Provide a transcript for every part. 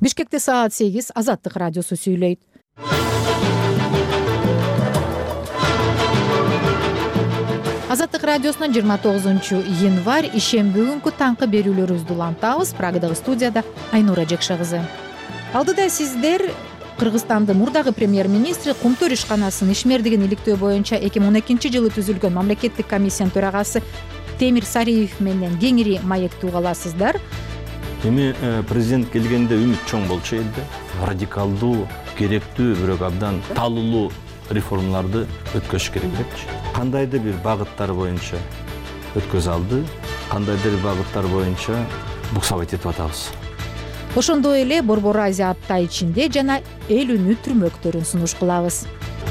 Бишкекте саат 8 Азаттык радиосу сүйлөйт. Азаттык радиосунун 29 январь ишемби күнкү таңкы берүүлөрүбүздү улантабыз. Прагадагы студияда Айнура Жекше кызы. Алдыда сиздер Кыргызстандын мурдагы премьер-министри Кумтөр ишканасынын ишмердигин иликтөө боюнча 2012-жылы түзүлгөн мамлекеттик комиссиянын төрагасы Темир Сариев менен кеңири маектүү каласыздар. Эми президент келгенде үмүт чоң болчу элде. Радикалдуу, керектүү, бирок абдан талуулуу реформаларды өткөзүш керек депчи. Кандайдыр бир багыттар боюнча өткөзө алды, кандайдыр бир багыттар боюнча буксабайт этип атабыз. Ошондой эле Борбор Азия апта ичинде жана эл үнү түрмөктөрүн сунуш кылабыз.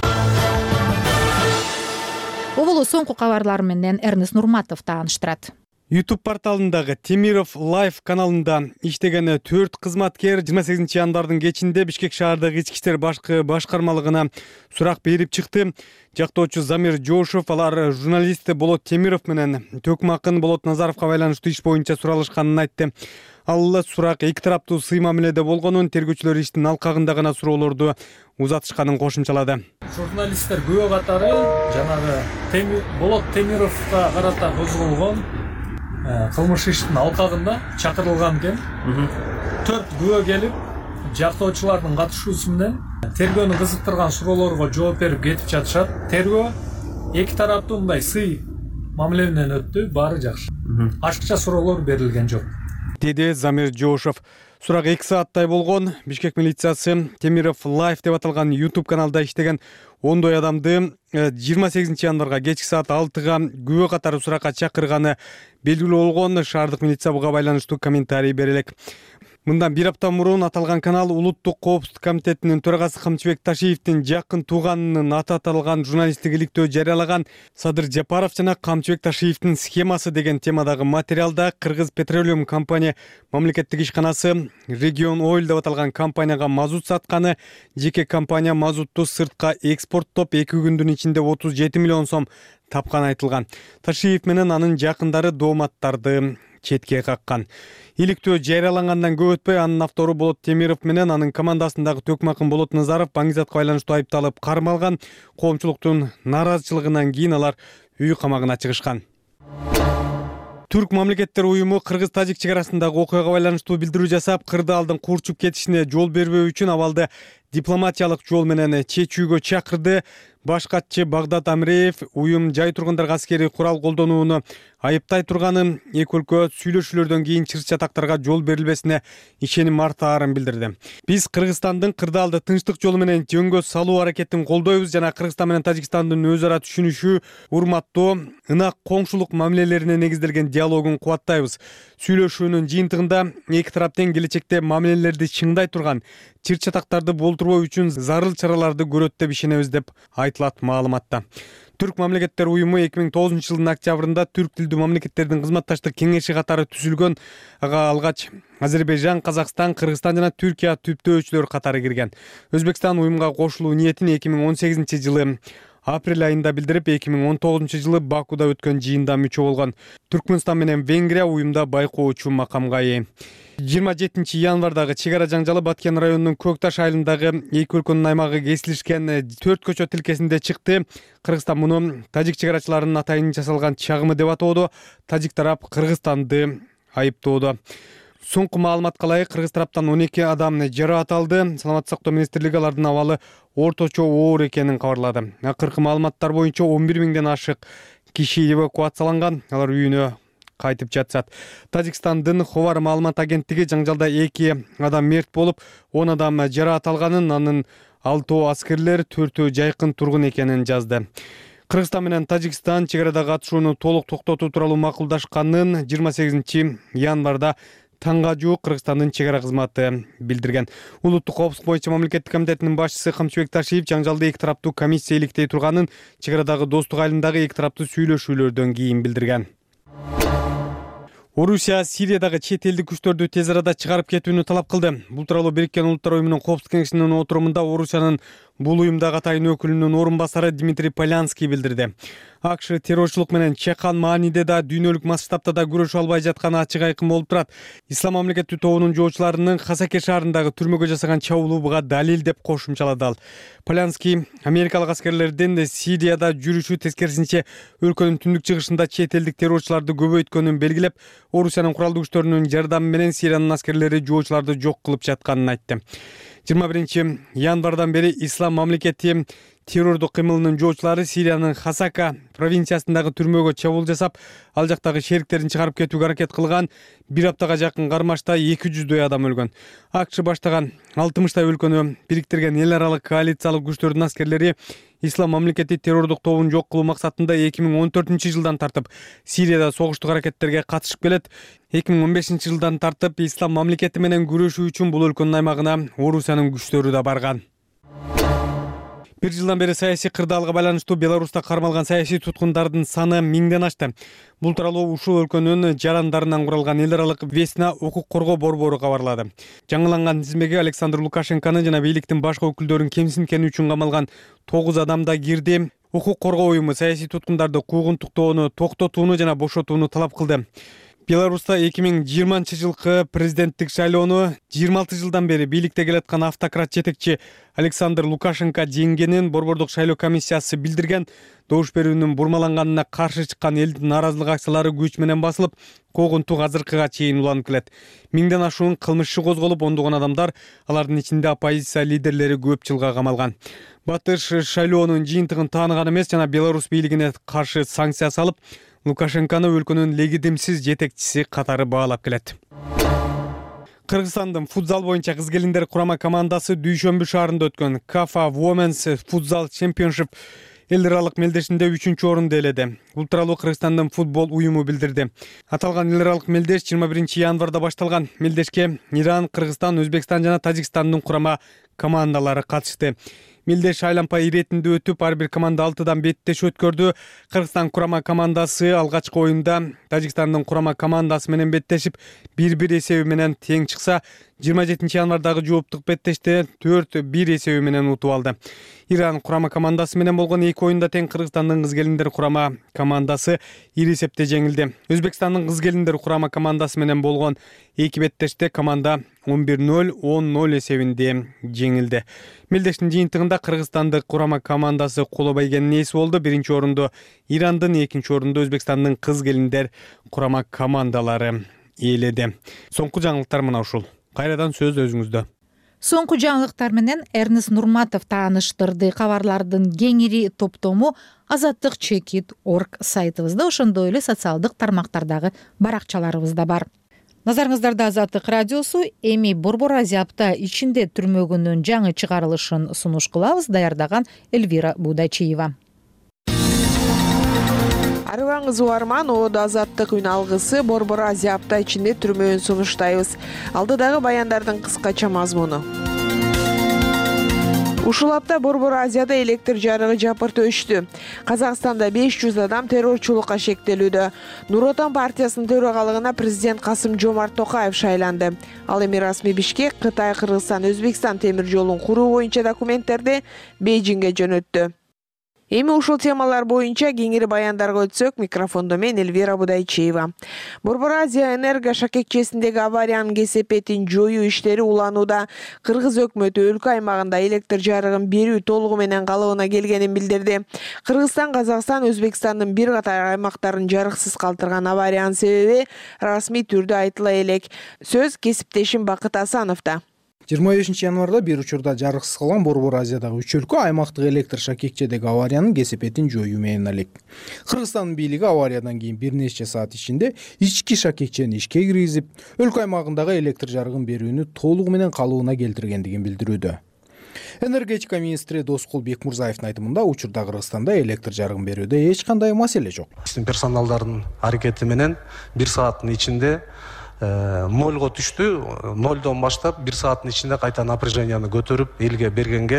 Оболу соңку кабарлар менен Эрнест Нурматов тааныштырат. YouTube порталындагы Темиров Live каналында иштеген 4 кызматкер 28 январдын кечинде Бишкек шаардагы ички иштер башкармалыгына сурак берип чыкты. Жактоочу Замир Жошов алар журналист Болот Темиров менен Төкмакын Болот Назаровго байланыштуу иш боюнча суралышканын айтты. Ал сурак эки тараптуу сый мамиледе болгонун, тергөөчүлөр иштин алкагында гана суроолорду узатышканын кошумчалады. Журналисттер күбө катары жанагы Болот Темировго карата козголгон кылмыш иштин алкагында чакырылган экен. 4 күбө келип, жактоочулардын катышуусу менен тергөөнү кызыктырган суроолорго жооп берип кетип жатышат. Тергөө эки тараптуу мындай сый мамиле менен өттү, баары жакшы. Ашыкча суроолор берилген жок, деди Замир Жошов. Сурак 2 сааттай болгон. Бишкек милициясы Темиров Live деп аталган YouTube каналда иштеген ондой адамды 28 январга кечки саат 6-га күбө катары суракка чакырганы белгилүү болгон. Шаардык милиция буга байланыштуу комментарий берелек. Мындан 1 апта мурун аталган канал Улуттук коопсуздук комитетинин төрагасы Камчыбек Ташиевдин жакын тууганынын аты аталган журналисттик иликтөө жарыялаган. Садыр Жапаров жана Камчыбек Ташиевдин схемасы деген темадагы материалда Кыргыз Петролиум компания мамлекеттик ишканасы Регион Ойл деп аталган компанияга мазут сатканы, жеке компания мазутту сыртка экспорттоп 2 күндүн ичинде 37 миллион сом тапканы айтылган. Ташиев менен анын жакындары дооматтарды четке каккан. Иликтөө жарыялангандан көп өтпөй анын автору Болот Темиров менен анын командасындагы Төкмакын Болот Назаров баңгизатка байланыштуу айыпталып кармалган. Коомчулуктун нааразычылыгынан кийин алар үй камагына чыгышкан. Түрк мамлекеттер уюму Кыргыз-Тажик чегарасындагы окуяга байланыштуу билдирүү жасап, кырдаалдын курчуп кетишине жол бербөө үчүн абалды дипломатиялык жол менен чечүүгө чакырды. Баш катчы Багдат Амреев уюм жай тургундарга аскерий курал колдонууну айыптай турганын, эки өлкө сүйлөшүүлөрдөн кийин чыр-чатактарга жол берилбесине ишеним артаарын билдирди. Биз Кыргызстандын кырдаалды тынчтык жолу менен жөнгө салуу аракетин колдойбуз жана Кыргызстан менен Тажикстандын өз ара түшүнүшүү, урматтоо, ынак коңшулук мамилелерине негизделген диалогун кубаттайбыз. Сүйлөшүүнүн жыйынтыгында эки тарап тең келечекте мамилелерди чыңдай турган, чыр-чатактарды болтурбоо үчүн зарыл чараларды көрөт деп ишенебиз деп айтылат маалыматта. Түрк мамлекеттер уюму 2009 жылдын октябрында түрк тилдүү мамлекеттердин кызматташтык кеңеши катары түзүлгөн. Ага алгач Азербайжан, Казакстан, Кыргызстан жана Түркия түптөөчүлөр катары кирген. Өзбекстан уюмга кошулуу ниетин 2018 жылы апрель айында билдирип, 2019 жылы Бакуда өткөн жыйында мүчө болгон. Түркмөнстан менен Венгрия уюмда байкоочу макамга ээ. 27 январдагы чегара жаңжалы Баткен районунун Көкташ айылындагы эки өлкөнүн аймагы кесилишкен 4 көчө тилкесинде чыкты. Кыргызстан муну тажик чегарачыларынын атайын жасалган чагымы деп атоодо, тажик тарап Кыргызстанды айыптоодо. Соңку маалыматка ылайык, Кыргыз тараптан 12 адам жараат алды. Саламаттык сактоо министрлиги алардын абалы орточо оор экенин кабарлады. Акыркы маалыматтар боюнча 11 миңден ашык киши эвакуацияланган. Алар үйүнө кайтып жатышат. Тажикстандын Ховар маалымат агенттиги жаңжалда 2 адам мерт болуп, 10 адам жараат алганын, анын 6 аскерлер, 4 жайкын тургун экенин жазды. Кыргызстан менен Тажикстан чегарадагы атышууну толук токтотуу тууралуу макулдашканын 28 январда таңга жуук Кыргызстандын чегара кызматы билдирген. Улуттук коопсуздук боюнча мамлекеттик комитетинин башчысы Камчыбек Ташиев жаңжалда эки тараптуу комиссия иликтей турганын, чегарадагы достук айылындагы эки тараптуу сүйлөшүүлөрдөн кийин билдирген. Орусия Сириядагы чет элдик күчтөрдү тез арада чыгарып кетүүнү талап кылды. Бул тууралуу Бириккен Улуттар уюмунун Коопсуздук кеңешинин отурумунда Орусиянын Бул уюмдагы атайын өкүлүнүн орун басары Дмитрий Полянский билдирди. АКШ террорчулук менен чакан мааниде да дүйнөлүк масштабта да күрөшө албай жатканы ачык айкын болуп турат. Ислам мамлекети тобунун жоочуларынын Хасаке шаарындагы түрмөгө жасаган чабуулу буга далил деп кошумчалады ал. Полянский америкалык аскерлердин Сирияда жүрүшү тескерисинче өлкөнүн түндүк чыгышында чет элдик террорчуларды көбөйткөнүн белгилеп, Орусиянын куралдуу күчтөрүнүн жардамы менен Сириянын аскерлери жоочуларды жок кылып жатканын айтты. 21 январдан бери Ислам мамлекети террордук кыймылынын жоочулары Сириянын Хасака провинциясындагы түрмөгө чабуул жасап, ал жактагы шериктерин чыгарып кетүүгө аракет кылган. Бир аптага жакын кармашта 200дөй адам өлгөн. АКШ баштаган 60 өлкөнү бириктирген эл аралык коалициялык күчтөрдүн аскерлери Ислам мамлекети террордук тобун жок кылуу максатында 2014-жылдан тартып Сирияда согуштук аракеттерге катышып келет. 2015-жылдан тартып Ислам мамлекети менен күрөшүү үчүн бул өлкөнүн аймагына Орусиянын күчтөрү да барган. Бир жылдан бери саясий кырдаалга байланыштуу Беларуста кармалган саясий туткундардын саны 1000ден ашты. Бул тууралуу ушул өлкөнүн жарандарынан куралган эл аралык Весна укук коргоо борбору кабарлады. Жаңыланган тизмеге Александр Лукашенконун жана бийликтин башка өкүлдөрүн кемсинткени үчүн камалган 9 адам да кирди. Укук коргоо уюму саясий туткундарды куугунтуктоону, токтотууну жана бошотууну талап кылды. Беларуста 2020-жылкы президенттик шайлоону 26 жылдан бери бийликте келаткан автократ жетекчи Александр Лукашенко жеңгенин борбордук шайлоо комиссиясы билдирген. Добуш берүүнүн бурмаланганына каршы чыккан элдин нааразылык акциялары күч менен басылып, куугунтук азыркыга чейин уланып келет. 1000ден ашуун кылмыш иши козголуп, ондогон адамдар, алардын ичинде оппозиция лидерлери көп жылга камалган. Батыш шайлоонун жыйынтыгын тааныган эмес жана Беларусь бийлигине каршы санкция салып, Лукашенкону өлкөнүн легитимсиз жетекчиси катары баалап келет. Кыргызстандын футзал боюнча кыз келиндер курама командасы Дүйшөмбү шаарында өткөн Kafa Women's Futsal Championship эл аралык мелдешинде 3-орунду ээледи. Бул тууралуу Кыргызстандын футбол уюму билдирди. Аталган эл аралык мелдеш 21 январда башталган. Мелдешке Иран, Кыргызстан, Өзбекстан жана Тажикстандын курама командалары катышты. Мелдеш айлампа иретинде өтүп, ар бир команда 6-дан беттеш өткөрдү. Кыргызстан курама командасы алгачкы оюнда Тажикстандын курама командасы менен беттешип, 1-1 эсеби менен тең чыкса, 27 январдагы жооптук беттеште 4-1 эсеби менен утуп алды. Иран курама командасы менен болгон 2 оюнда тең Кыргызстандын кыз келиндер курама командасы ири эсепте жеңилди. Өзбекстандын кыз келиндер курама командасы менен болгон 2 беттеште команда 11-0, 10-0 эсебинде жеңилди. Мелдештин жыйынтыгында Кыргызстандык курама командасы коло байгенин ээси болду. 1-орунду Ирандын, 2-орунду Өзбекстандын кыз келиндер курама командалары ээледи. Соңку жаңылыктар мына ушул. Кайрадан сөз өзүңүздө. Соңку жаңылыктар менен Эрнест Нурматов тааныштырды. Кабарлардын кеңири топтому azattik.org сайтыбызда, ошондой эле социалдык тармактардагы баракчаларыбызда бар. Назарыңыздарда Азаттык радиосу эми Борбор Азия апта ичинде түрмөгүнүн жаңы чыгарылышын сунуш кылабыз. Даярдаган Эльвира Будачиева. Арыбаңыз уарман, оодо Азаттык үн алгысы Борбор Азия апта ичинде түрмөгүн сунуштайбыз. Алдыдагы баяндардын кыскача мазмуну. Ушул апта Борбор Азияда электр жарыгы жапырт өчтү. Казакстанда 500 адам террорчулукка шектелүүдө. Нур Отан партиясынын төрагалыгына президент Касым-Жомарт Токаев шайланды. Ал эми расмий Бишкек Кытай, Кыргызстан, Өзбекстан темир жолун куруу боюнча документтерди Бейжиңге жөнөттү. Эми ушул темалар боюнча кеңири баяндарга өтсөк, микрофондо мен Эльвира Будайчиева. Борбор Азия энерго шакекчесиндеги авариянын кесепетин жоюу иштери уланууда. Кыргыз өкмөтү өлкө аймагында электр жарыгын берүү толугу менен калыбына келгенин билдирди. Кыргызстан, Казакстан, Өзбекстандын бир катар аймактарын жарыксыз калтырган авариянын себеби расмий түрдө айтыла элек. Сөз кесиптешим Бакыт Асановда. 25 январда бир учурда жарыксыз калган Борбор Азиядагы 3 өлкө аймактык электр шакекчедеги авариянын кесепетин жоюу менен алек. Кыргызстандын бийлиги авариядан кийин бир нече саат ичинде ички шакекчени ишке киргизип, өлкө аймагындагы электр жарыгын берүүнү толугу менен калыбына келтиргендигин билдирүүдө. Энергетика министри Доскул Бекмурзаевдин айтымында учурда Кыргызстанда электр жарыгын берүүдө эч кандай маселе жок. Персоналдардын аракети менен 1 сааттын ичинде 0-го түштү. 0дон баштап 1 сааттын ичинде кайта напряженияны көтөрүп элге бергенге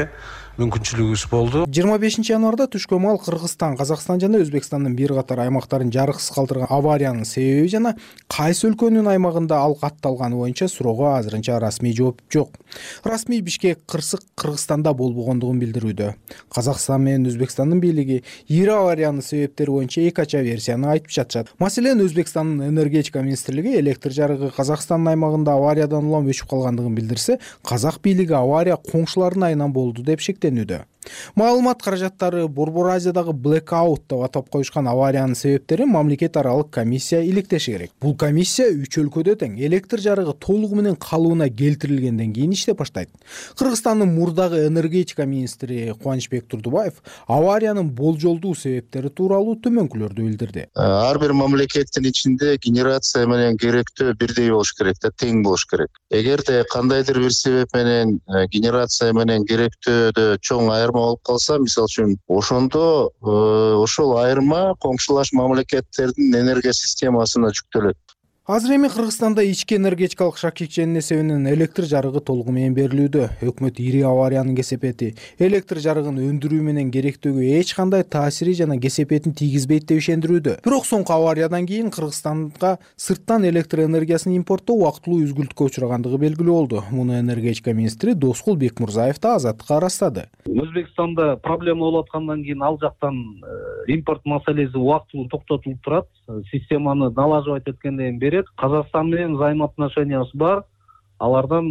мүмкүнчүлүгүбүз болду. 25 январда түшкө маал Кыргызстан, Казакстан жана Өзбекстандын бир катар аймактарын жарыксыз калтырган авариянын себеби жана кайсы өлкөнүн аймагында ал катталганы боюнча суроого азырынча расмий жооп жок. Расмий Бишкек кырсык Кыргызстанда болбогондугун билдирүүдө. Казакстан менен Өзбекстандын бийлиги ири авариянын себептери боюнча эки ача версияны айтып жатышат. Маселен, Өзбекстандын энергетика министрлиги электр жарыгы Казакстандын аймагында авариядан улам өчүп калгандыгын билдирсе, казак бийлиги авария коңшулардын айынан болду деп шектенүүдө. Маалымат каражаттары Борбор Азиядагы blackout деп атап коюшкан авариянын себептерин мамлекет аралык комиссия иликтеши керек. Бул комиссия 3 өлкөдө тең электр жарыгы толугу менен калыбына келтирилгенден кийин иштеп баштайт. Кыргызстандын мурдагы энергетика министри Кубанычбек Турдубаев авариянын болжолдуу себептери тууралуу төмөнкүлөрдү билдирди. Ар бир мамлекеттин ичинде генерация менен керектөө бирдей болуш керек да, тең болуш керек. Эгерде кандайдыр бир себеп менен генерация менен керектөөдө чоң айырма болуп калса, мисалы үчүн, ошондо ошол айырма коңшулаш мамлекеттердин энергия системасына жүктөлөт. Азыр эми Кыргызстанда ички энергетикалык шакекченин эсебинен электр жарыгы толугу менен берилүүдө. Өкмөт ири авариянын кесепети электр жарыгын өндүрүү менен керектөөгө эч кандай таасири жана кесепетин тийгизбейт деп ишендирүүдө. Бирок соңку авариядан кийин Кыргызстанга сырттан электр энергиясын импорттоо убактылуу үзгүлтүккө учурагандыгы белгилүү болду. Муну энергетика министри Доскул Бекмурзаев да Азаттыкка ырастады. Өзбекстанда проблема болуп аткандан кийин ал жактан импорт маселеси убактылуу токтотулуп турат. Системаны налаживать эткенден бери Казакстан менен взаимоотношениясы бар. Алардан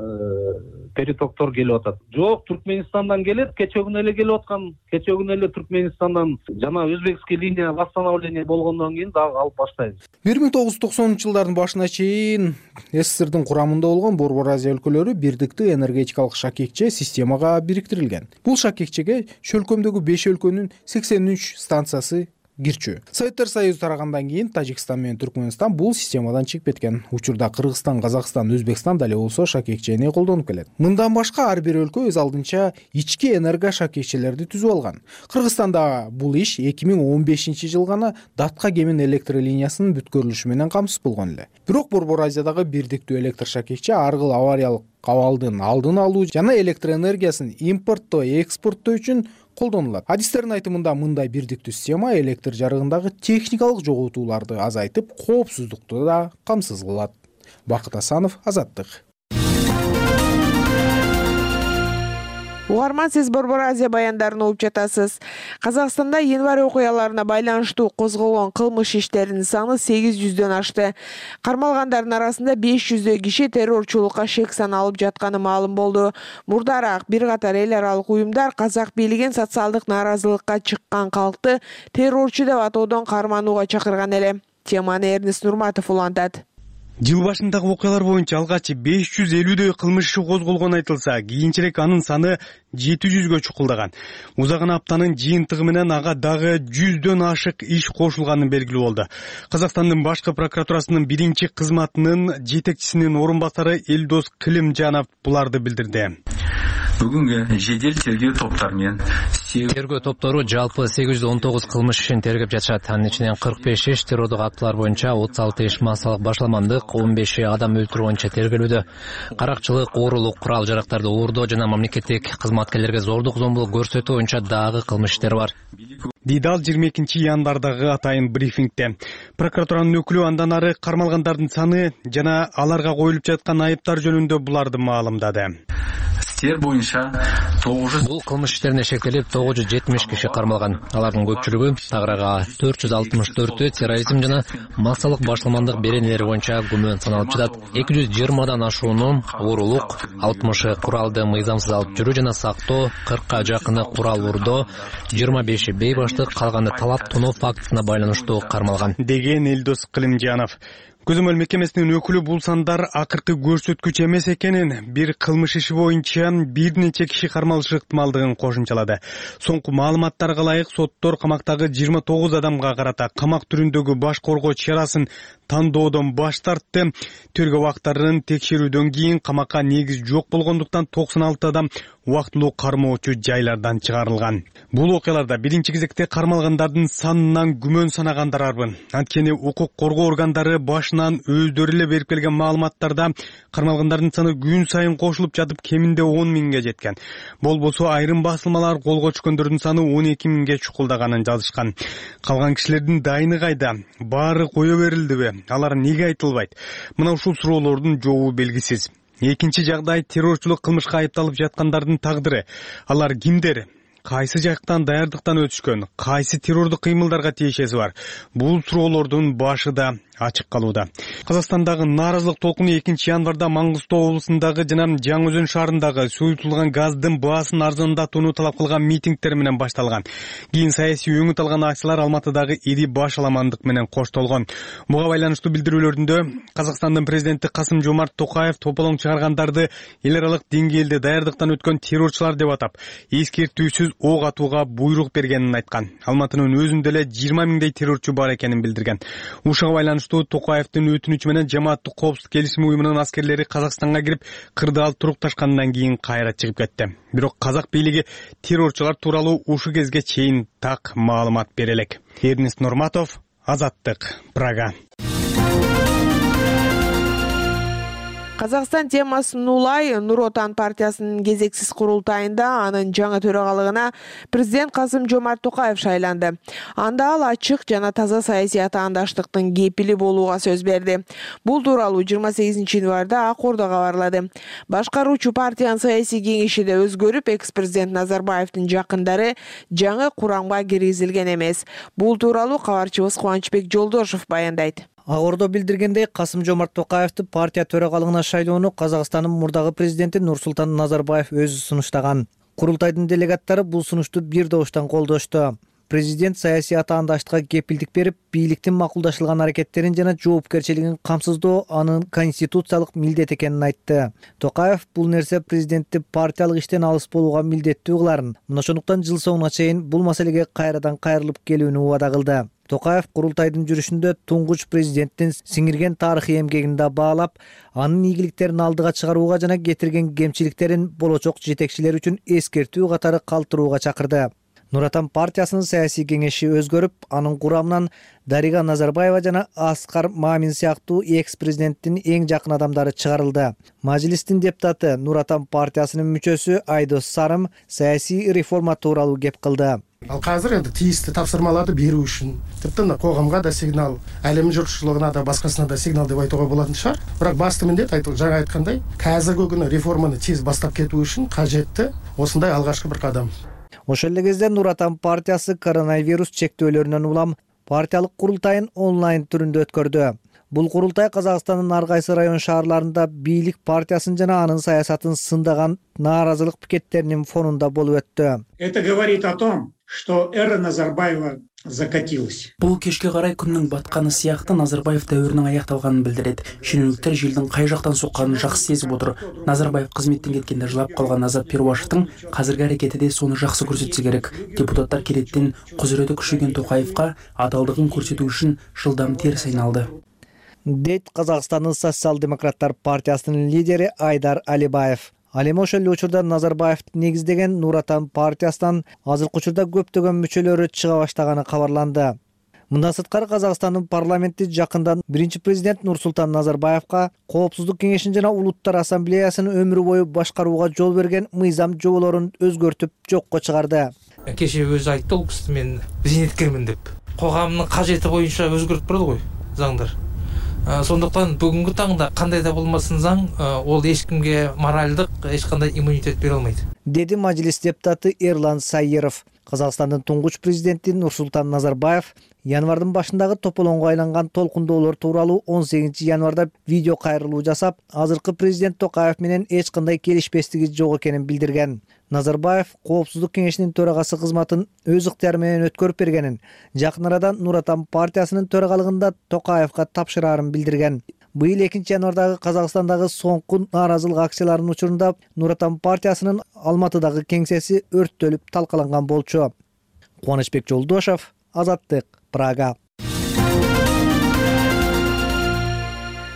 перетоктор келип атат. Жок, Түркменистандан келет, кече күнү эле келип аткан. Кече күнү эле Түркменистандан жана өзбекский линия восстановление болгондон кийин дагы алып баштайбыз. 1990-жылдардын башына чейин СССРдин курамында болгон Борбор Азия өлкөлөрү бирдиктүү энергетикалык шакекче системага бириктирилген. Бул шакекчеге чөлкөмдөгү 5 өлкөнүн 83 станциясы кирчү. Советтер Союзу тарагандан кийин Тажикстан менен Түркмөнстан бул системадан чыгып кеткен. Учурда Кыргызстан, Казакстан, Өзбекстан дале болсо шакекчени колдонуп келет. Мындан башка ар бир өлкө өз алдынча ички энерго шакекчелерди түзүп алган. Кыргызстанда бул иш 2015-жылы гана Датка кемин электр линиясынын бүткөрүлүшү менен камсыз болгон эле. Бирок Борбор Азиядагы бирдиктүү электр шакекче ар кыл авариялык кабалдын алдын алуу жана электр энергиясын импорттоо, экспорттоо үчүн колдонулат. Адистердин айтымында мындай бирдиктүү система электр жарыгындагы техникалык жоготууларды азайтып, коопсуздукту да камсыз кылат. Бакыт Асанов, Азаттык. Угарман, сиз Борбор Азия баяндарын угуп жатасыз. Казакстанда январь окуяларына байланыштуу козголгон кылмыш иштеринин саны 800дөн ашты. Кармалгандардын арасында 500 киши террорчулукка шек саналып жатканы маалым болду. Мурдараак бир катар эл аралык уюмдар казак бийлигин социалдык нааразылыкка чыккан калкты террорчу деп атоодон карманууга чакырган эле. Теманы Эрнест Нурматов улантат. Жыл башындагы окуялар боюнча алгач 550дөй кылмыш иши козголгон айтылса, кийинчерээк анын саны 700гө чукулдаган. Узаган аптанын жыйынтыгы менен ага дагы 100дөн ашык иш кошулганы белгилүү болду. Казакстандын башкы прокуратурасынын биринчи кызматынын жетекчисинин орун басары Элдос Кылымжанов буларды билдирди. Бүгүнкү жедел тергөө топтары менен тергөө топтору жалпы 819 кылмыш ишин тергеп жатышат. Анын ичинен 45 иш террордук актылар боюнча, 36 иш массалык башаламандык, 15 адам өлтүрүү боюнча тергелүүдө. Каракчылык, оорулук, курал жарактарды оордоо жана мамлекеттик кызматкерлерге зордук зомбулук көрсөтүү боюнча дагы кылмыш иштер бар. Дидал 22-январдагы атайын брифингде. Прокуратуранын өкүлү андан ары кармалгандардын саны жана аларга коюлуп жаткан айыптар жөнүндө буларды маалымдады. Боюнча бул кылмыш иштерине шектелип 970 киши кармалган. Алардын көпчүлүгү тагырага 464 терроризм жана массалык башаламандык беренелери боюнча күмөн саналып жатат. 220дан ашууну оорулук, 60 куралды мыйзамсыз алып жүрүү жана сактоо, 40ка жакыны курал урдоо, 25 бейбаштык, калганы талап тоноо фактысына байланыштуу кармалган, деген Элдос Кылымжанов. Көзөмөл мекемесинин өкүлү бул сандар акыркы көрсөткүч эмес экенин, бир кылмыш иши боюнча бир нече киши кармалышы ыктымалдыгын кошумчалады. Соңку маалыматтарга ылайык соттор камактагы 29 адамга карата камак түрүндөгү баш коргоо чарасын тандоодон баш тартты. Тергөө убактарын текшерүүдөн кийин камакка негиз жок болгондуктан 96 адам убактылуу кармоочу жайлардан чыгарылган. Бул окуяларда биринчи кезекте кармалгандардын санынан күмөн санагандар арбын. Анткени укук коргоо органдары баш башынан өздөрү эле берип келген маалыматтарда кармалгандардын саны күн сайын кошулуп жатып кеминде 10 миңге жеткен. Болбосо айрым басылмалар колго түшкөндөрдүн саны 12 миңге чукулдаганын жазышкан. Калган кишилердин дайыны кайда? Баары кое берилдиби? Алар неге айтылбайт? Мына ушул суроолордун жообу белгисиз. Экинчи жагдай террорчулук кылмышка айыпталып жаткандардын тагдыры. Алар кимдер? Кайсы жактан даярдыктан өтүшкөн? Кайсы террордук кыймылдарга тиешеси бар? Бул суроолордун башы да ачык калууда. Казакстандагы нааразылык толкуну 2-январда Маңгыстоо облусундагы жана Жаңы Өзөн шаарындагы суютулган газдын баасын арзандатууну талап кылган митингдер менен башталган. Кийин саясий өңүт алган акчалар Алматыдагы ири баш аламандык менен коштолгон. Буга байланыштуу билдирүүлөрүндө Казакстандын президенти Касым Жомарт Токаев тополоң чыгаргандарды эл аралык деңгээлде даярдыктан өткөн террорчулар деп атап, эскертүүсүз ок атууга буйрук бергенин айткан. Алматынын өзүндө эле 20 миңдей террорчу бар экенин билдирген. Ушуга байланыштуу Токаевдин өтүнүчү менен Жамааттык коопсуздук келишими уюмунун аскерлери Казакстанга кирип, кырды алып турукташкандан кийин кайра чыгып кетти. Бирок казак бийлиги террорчулар тууралуу ушул кезге чейин так маалымат бере элек. Эрнест Нурматов, Азаттык, Прага. Казакстан темасын улай Нур Отан партиясынын кезексиз курултайында анын жаңы төрагалыгына президент Касым Жомарт Токаев шайланды. Анда ал ачык жана таза саясий атаандаштыктын кепили болууга сөз берди. Бул тууралуу 28-январда Ак Ордо кабарлады. Башкаруучу партиянын саясий кеңеши да өзгөрүп, экс-президент Назарбаевдин жакындары жаңы курамга киргизилген эмес. Бул тууралуу кабарчыбыз Кубанычбек Жолдошов баяндайт. Ак Ордо билдиргендей, Касым Жомарт Токаевди партия төрагалыгына шайлоону Казакстандын мурдагы президенти Нурсултан Назарбаев өзү сунуштаган. Курултайдын делегаттары бул сунушту бир добуштан колдошту. Президент саясий атаандаштыкка кепилдик берип, бийликтин макулдашылган аракеттерин жана жоопкерчилигин камсыздоо анын конституциялык милдет экенин айтты. Токаев бул нерсе президентти партиялык иштен алыс болууга милдеттүү кыларын, мына ошондуктан жыл соңуна чейин бул маселеге кайрадан кайрылып келүүнү убада кылды. Токаев курултайдын жүрүшүндө туңгуч президенттин сиңирген тарыхый эмгегин да баалап, анын ийгиликтерин алдыга чыгарууга жана кетирген кемчиликтерин болочок жетекчилер үчүн эскертүү катары калтырууга чакырды. Нур Отан партиясынын саясий кеңеши өзгөрүп, анын курамынан Дарига Назарбаева жана Аскар Мамин сыяктуу экс-президенттин эң жакын адамдары чыгарылды. Мажлистин депутаты Нур Отан партиясынын мүчөсү Айдос Сарым саясий реформа тууралуу кеп кылды. Ал азыр енді тиісті тапсырмаларды беру үшін, тіпті қоғамға да сигнал, әлем жұртшылығына да басқасына да сигнал деп айтуға болатын шығар. Бірақ басты міндет жаңа айтқандай, қазіргі күні реформаны тез бастап кету үшін қажетті осындай алғашқы бір қадам. Ошол эле кезде Нур Отан партиясы коронавирус чектөөлөрүнөн улам партиялык курултайын онлайн түрүндө өткөрдү. Бул курултай Казакстандын ар кайсы район шаарларында бийлик партиясын жана анын саясатын сындаган нааразылык пикеттеринин фонунда болуп өттү. Это говорит о том, что эра Назарбаева закатилась. Бул кешке карай күннүн батканы сыяктуу Назарбаев дәүрүнүн аякталганын билдирет. Шенеуниктер желдин кай жактан сокканын жакшы сезип отур. Назарбаев кызметтен кеткенде жылап калган Азат Перуашевдин азыркы аракети де сону жакшы көрсөтсө керек. Депутаттар келеттен кузурети күчөйгөн Токаевга адалдыгын көрсөтүү үчүн жылдам терс айналды. Дейт Казакстандын социал-демократтар партиясынын лидери Айдар Алибаев. Ал эми ошол эле учурда Назарбаевди негиздеген Нур Отан партиясынан азыркы учурда көптөгөн мүчөлөрү чыга баштаганы кабарланды. Мындан сырткары Казакстандын парламенти жакында биринчи президент Нурсултан Назарбаевга Коопсуздук кеңешин жана Улуттар ассамблеясын өмүр бою башкарууга жол берген мыйзам жоболорун өзгөртүп жокко чыгарды. Кеше өзү айтты, ол кісі мен зейнеткермин деп. Коғамдын кажети боюнча өзгөртүп турат ғой заңдар. Сондықтан бүгінгі таңда қандай да болмасын заң, ол ешкімге моральдық, ешқандай иммунитет бере алмайды. Деді Мажилис депутаты Эрлан Сайыров. Казакстандын туңгуч президенти Нурсултан Назарбаев январдын башындагы тополоңго айланган толкундоолор тууралуу 18-январда видео кайрылуу жасап, азыркы президент Токаев менен эч кандай келишпестиги жок экенин билдирген. Назарбаев Коопсуздук кеңешинин төрагасы кызматын өз ыктыяры менен өткөрүп бергенин, жакын арада Нур Отан партиясынын төрагалыгында Токаевга тапшырарын билдирген. Быйыл 2-январдагы Казакстандагы соңку нааразылык акцияларынын учурунда Нур Отан партиясынын Алматыдагы кеңсеси өрттөлүп талкаланган болчу. Кубанычбек Жолдошов, Азаттык, Прага.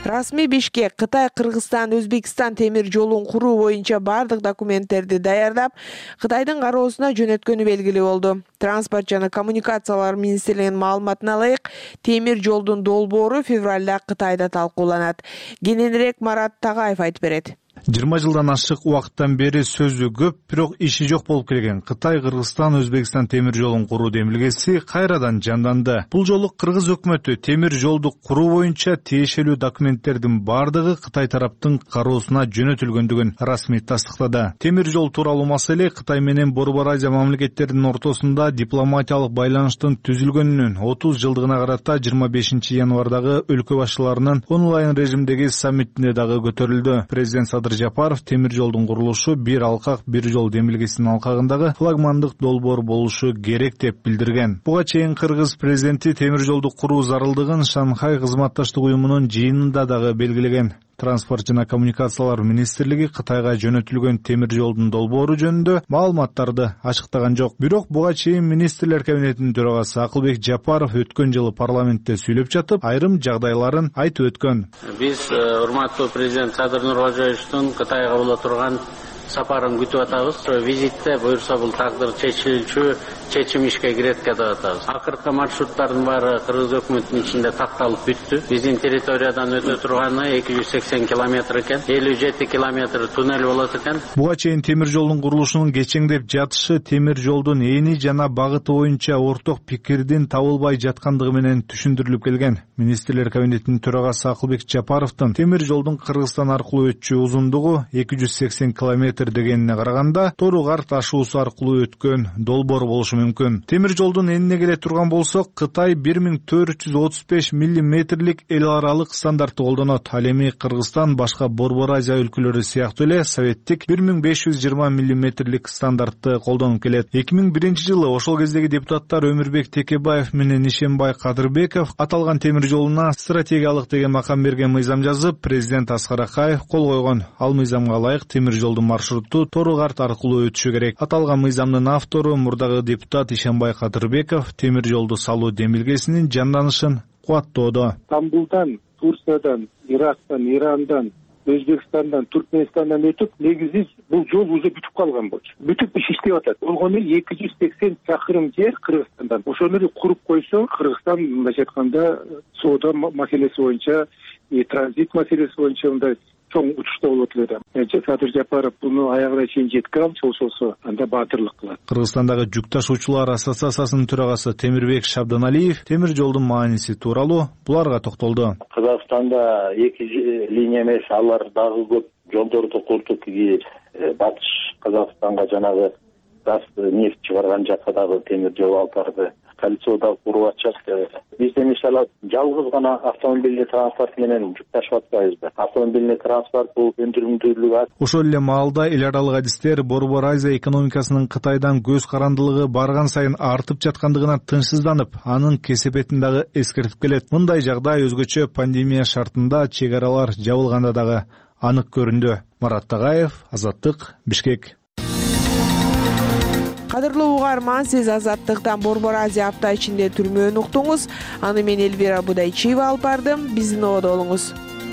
Расмий Бишкек Кытай, Кыргызстан, Өзбекстан темир жолун куруу боюнча бардык документтерди даярдап, Кытайдын кароосуна жөнөткөнү белгилүү болду. Транспорт жана коммуникациялар министрлигинин маалыматына ылайык, темир жолдун долбоору февралда Кытайда талкууланат. Кененирээк Марат Тагаев айтып берет. 20 жылдан ашык убакыттан бери сөзү көп, бирок иши жок болуп келген Кытай, Кыргызстан, Өзбекстан темир жолун куруу демилгеси кайрадан жанданды. Бул жолу Кыргыз өкмөтү темир жолду куруу боюнча тиешелүү документтердин бардыгы Кытай тараптын кароосуна жөнөтүлгөндүгүн расмий тастыктады. Темир жол тууралуу маселе Кытай менен Борбор Азия мамлекеттеринин ортосунда дипломатиялык байланыштын түзүлгөнүнүн 30 жылдыгына карата 25 январдагы өлкө башчыларынын онлайн режимдеги саммитинде дагы көтөрүлдү. Президент Садыр Жапаров темир жолдун курулушу бир алкак бир жол демилгесинин алкагындагы флагмандык долбоор болушу керек деп билдирген. Буга чейин Кыргыз президенти темир жолду куруу зарылдыгын Шанхай кызматташтык уюмунун жыйынында дагы белгилеген. Транспорт жана коммуникациялар министрлиги Кытайга жөнөтүлгөн темир жолдун долбоору жөнүндө маалыматтарды ачыктаган жок. Бирок буга чейин министрлер кабинетинин төрагасы Акылбек Жапаров өткөн жылы парламентте сүйлөп жатып, айрым жагдайларын айтып өткөн. Биз урматтуу президент Садыр Нуркожоевичтин Кытайга боло турган сапарын күтүп атабыз. Визитте буюрса бул тагдыр чечилүүчү чечим ишке кирет деп атабыз. Акыркы маршруттардын баары Кыргыз өкмөтүнүн ичинде такталып бүттү. Биздин территориядан өтө турганы 280 километр экен, 57 километр туннель болот экен. Буга чейин темир жолдун курулушунун кечеңдеп жатышы темир жолдун эни жана багыты боюнча орток пикирдин табылбай жаткандыгы менен түшүндүрүлүп келген. Министрлер кабинетинин төрагасы Акылбек Жапаровдун темир жолдун Кыргызстан аркылуу өтчү узундугу 280 километр дегенине караганда Тору-Кар ташуусу аркылуу өткөн долбоор болушу мүмкүн. Темир жолдун энине келе турган болсок, Кытай 1435 миллиметрлик эл аралык стандартты колдонот. Ал эми Кыргызстан башка Борбор Азия өлкөлөрү сыяктуу эле советтик 1520 миллиметрлик стандартты колдонуп келет. 2001 жылы ошол кездеги депутаттар Өмүрбек Текебаев менен Ишенбай Кадырбеков аталган темир жолуна стратегиялык деген макам берген мыйзам жазып, президент Аскар Акаев кол койгон. Ал мыйзамга ылайык темир жолдун маршруту Тору-Кар аркылуу өтүшү керек. Аталган мыйзамдын автору мурдагы депутат Ишенбай Кадырбеков темир жолду салуу демилгесинин жанданышын кубаттоодо. Стамбулдан, Турциядан, Ирактан, Ирандан, Өзбекстандан, Түркменистандан өтүп, негизи бул жол уже бүтүп калган болчу. Бүтүп иш иштеп атат. Болгону 280 чакырым жер Кыргызстандан. Ошону куруп койсо, Кыргызстан мындайча айтканда соода маселеси боюнча, транзит маселеси боюнча мындай чоң учурда болот эле. Садыр Жапаров буну аягына чейин жеткире алчу болсо, анда баатырлык кылат. Кыргызстандагы жүк ташуучулар ассоциациясынын төрагасы Темирбек Шабданалиев темир жолдун мааниси тууралуу буларга токтолду. Кыргызстанда эки линия эмес, алар дагы көп жолдорду курдук. Батыш Казакстанга жанагы газ, нефть чыгарган жакка дагы темир жол алып барды. Калицоодо куруп атышат. Бизде мисалы жалгыз гана автомобилдик транспорт менен жүк ташып атпайбыз. Автомобилдик транспорт бул өндүрүмдүүлүгү. Ошол эле маалда эл аралык адистер Борбор Азия экономикасынын Кытайдан көз карандылыгы барган сайын артып жаткандыгына тынчсызданып, анын кесепетин дагы эскертип келет. Мындай жагдай өзгөчө пандемия шартында чек аралар жабылганда дагы анык көрүндү. Марат Тагаев, Азаттык, Бишкек. Кадырлуу угарман, сиз Азаттыктан Борбор Азия апта ичинде түрмөөнү уктуңуз. Аны мен Элвира Будайчиева алып бардым. Биздин ободо болуңуз.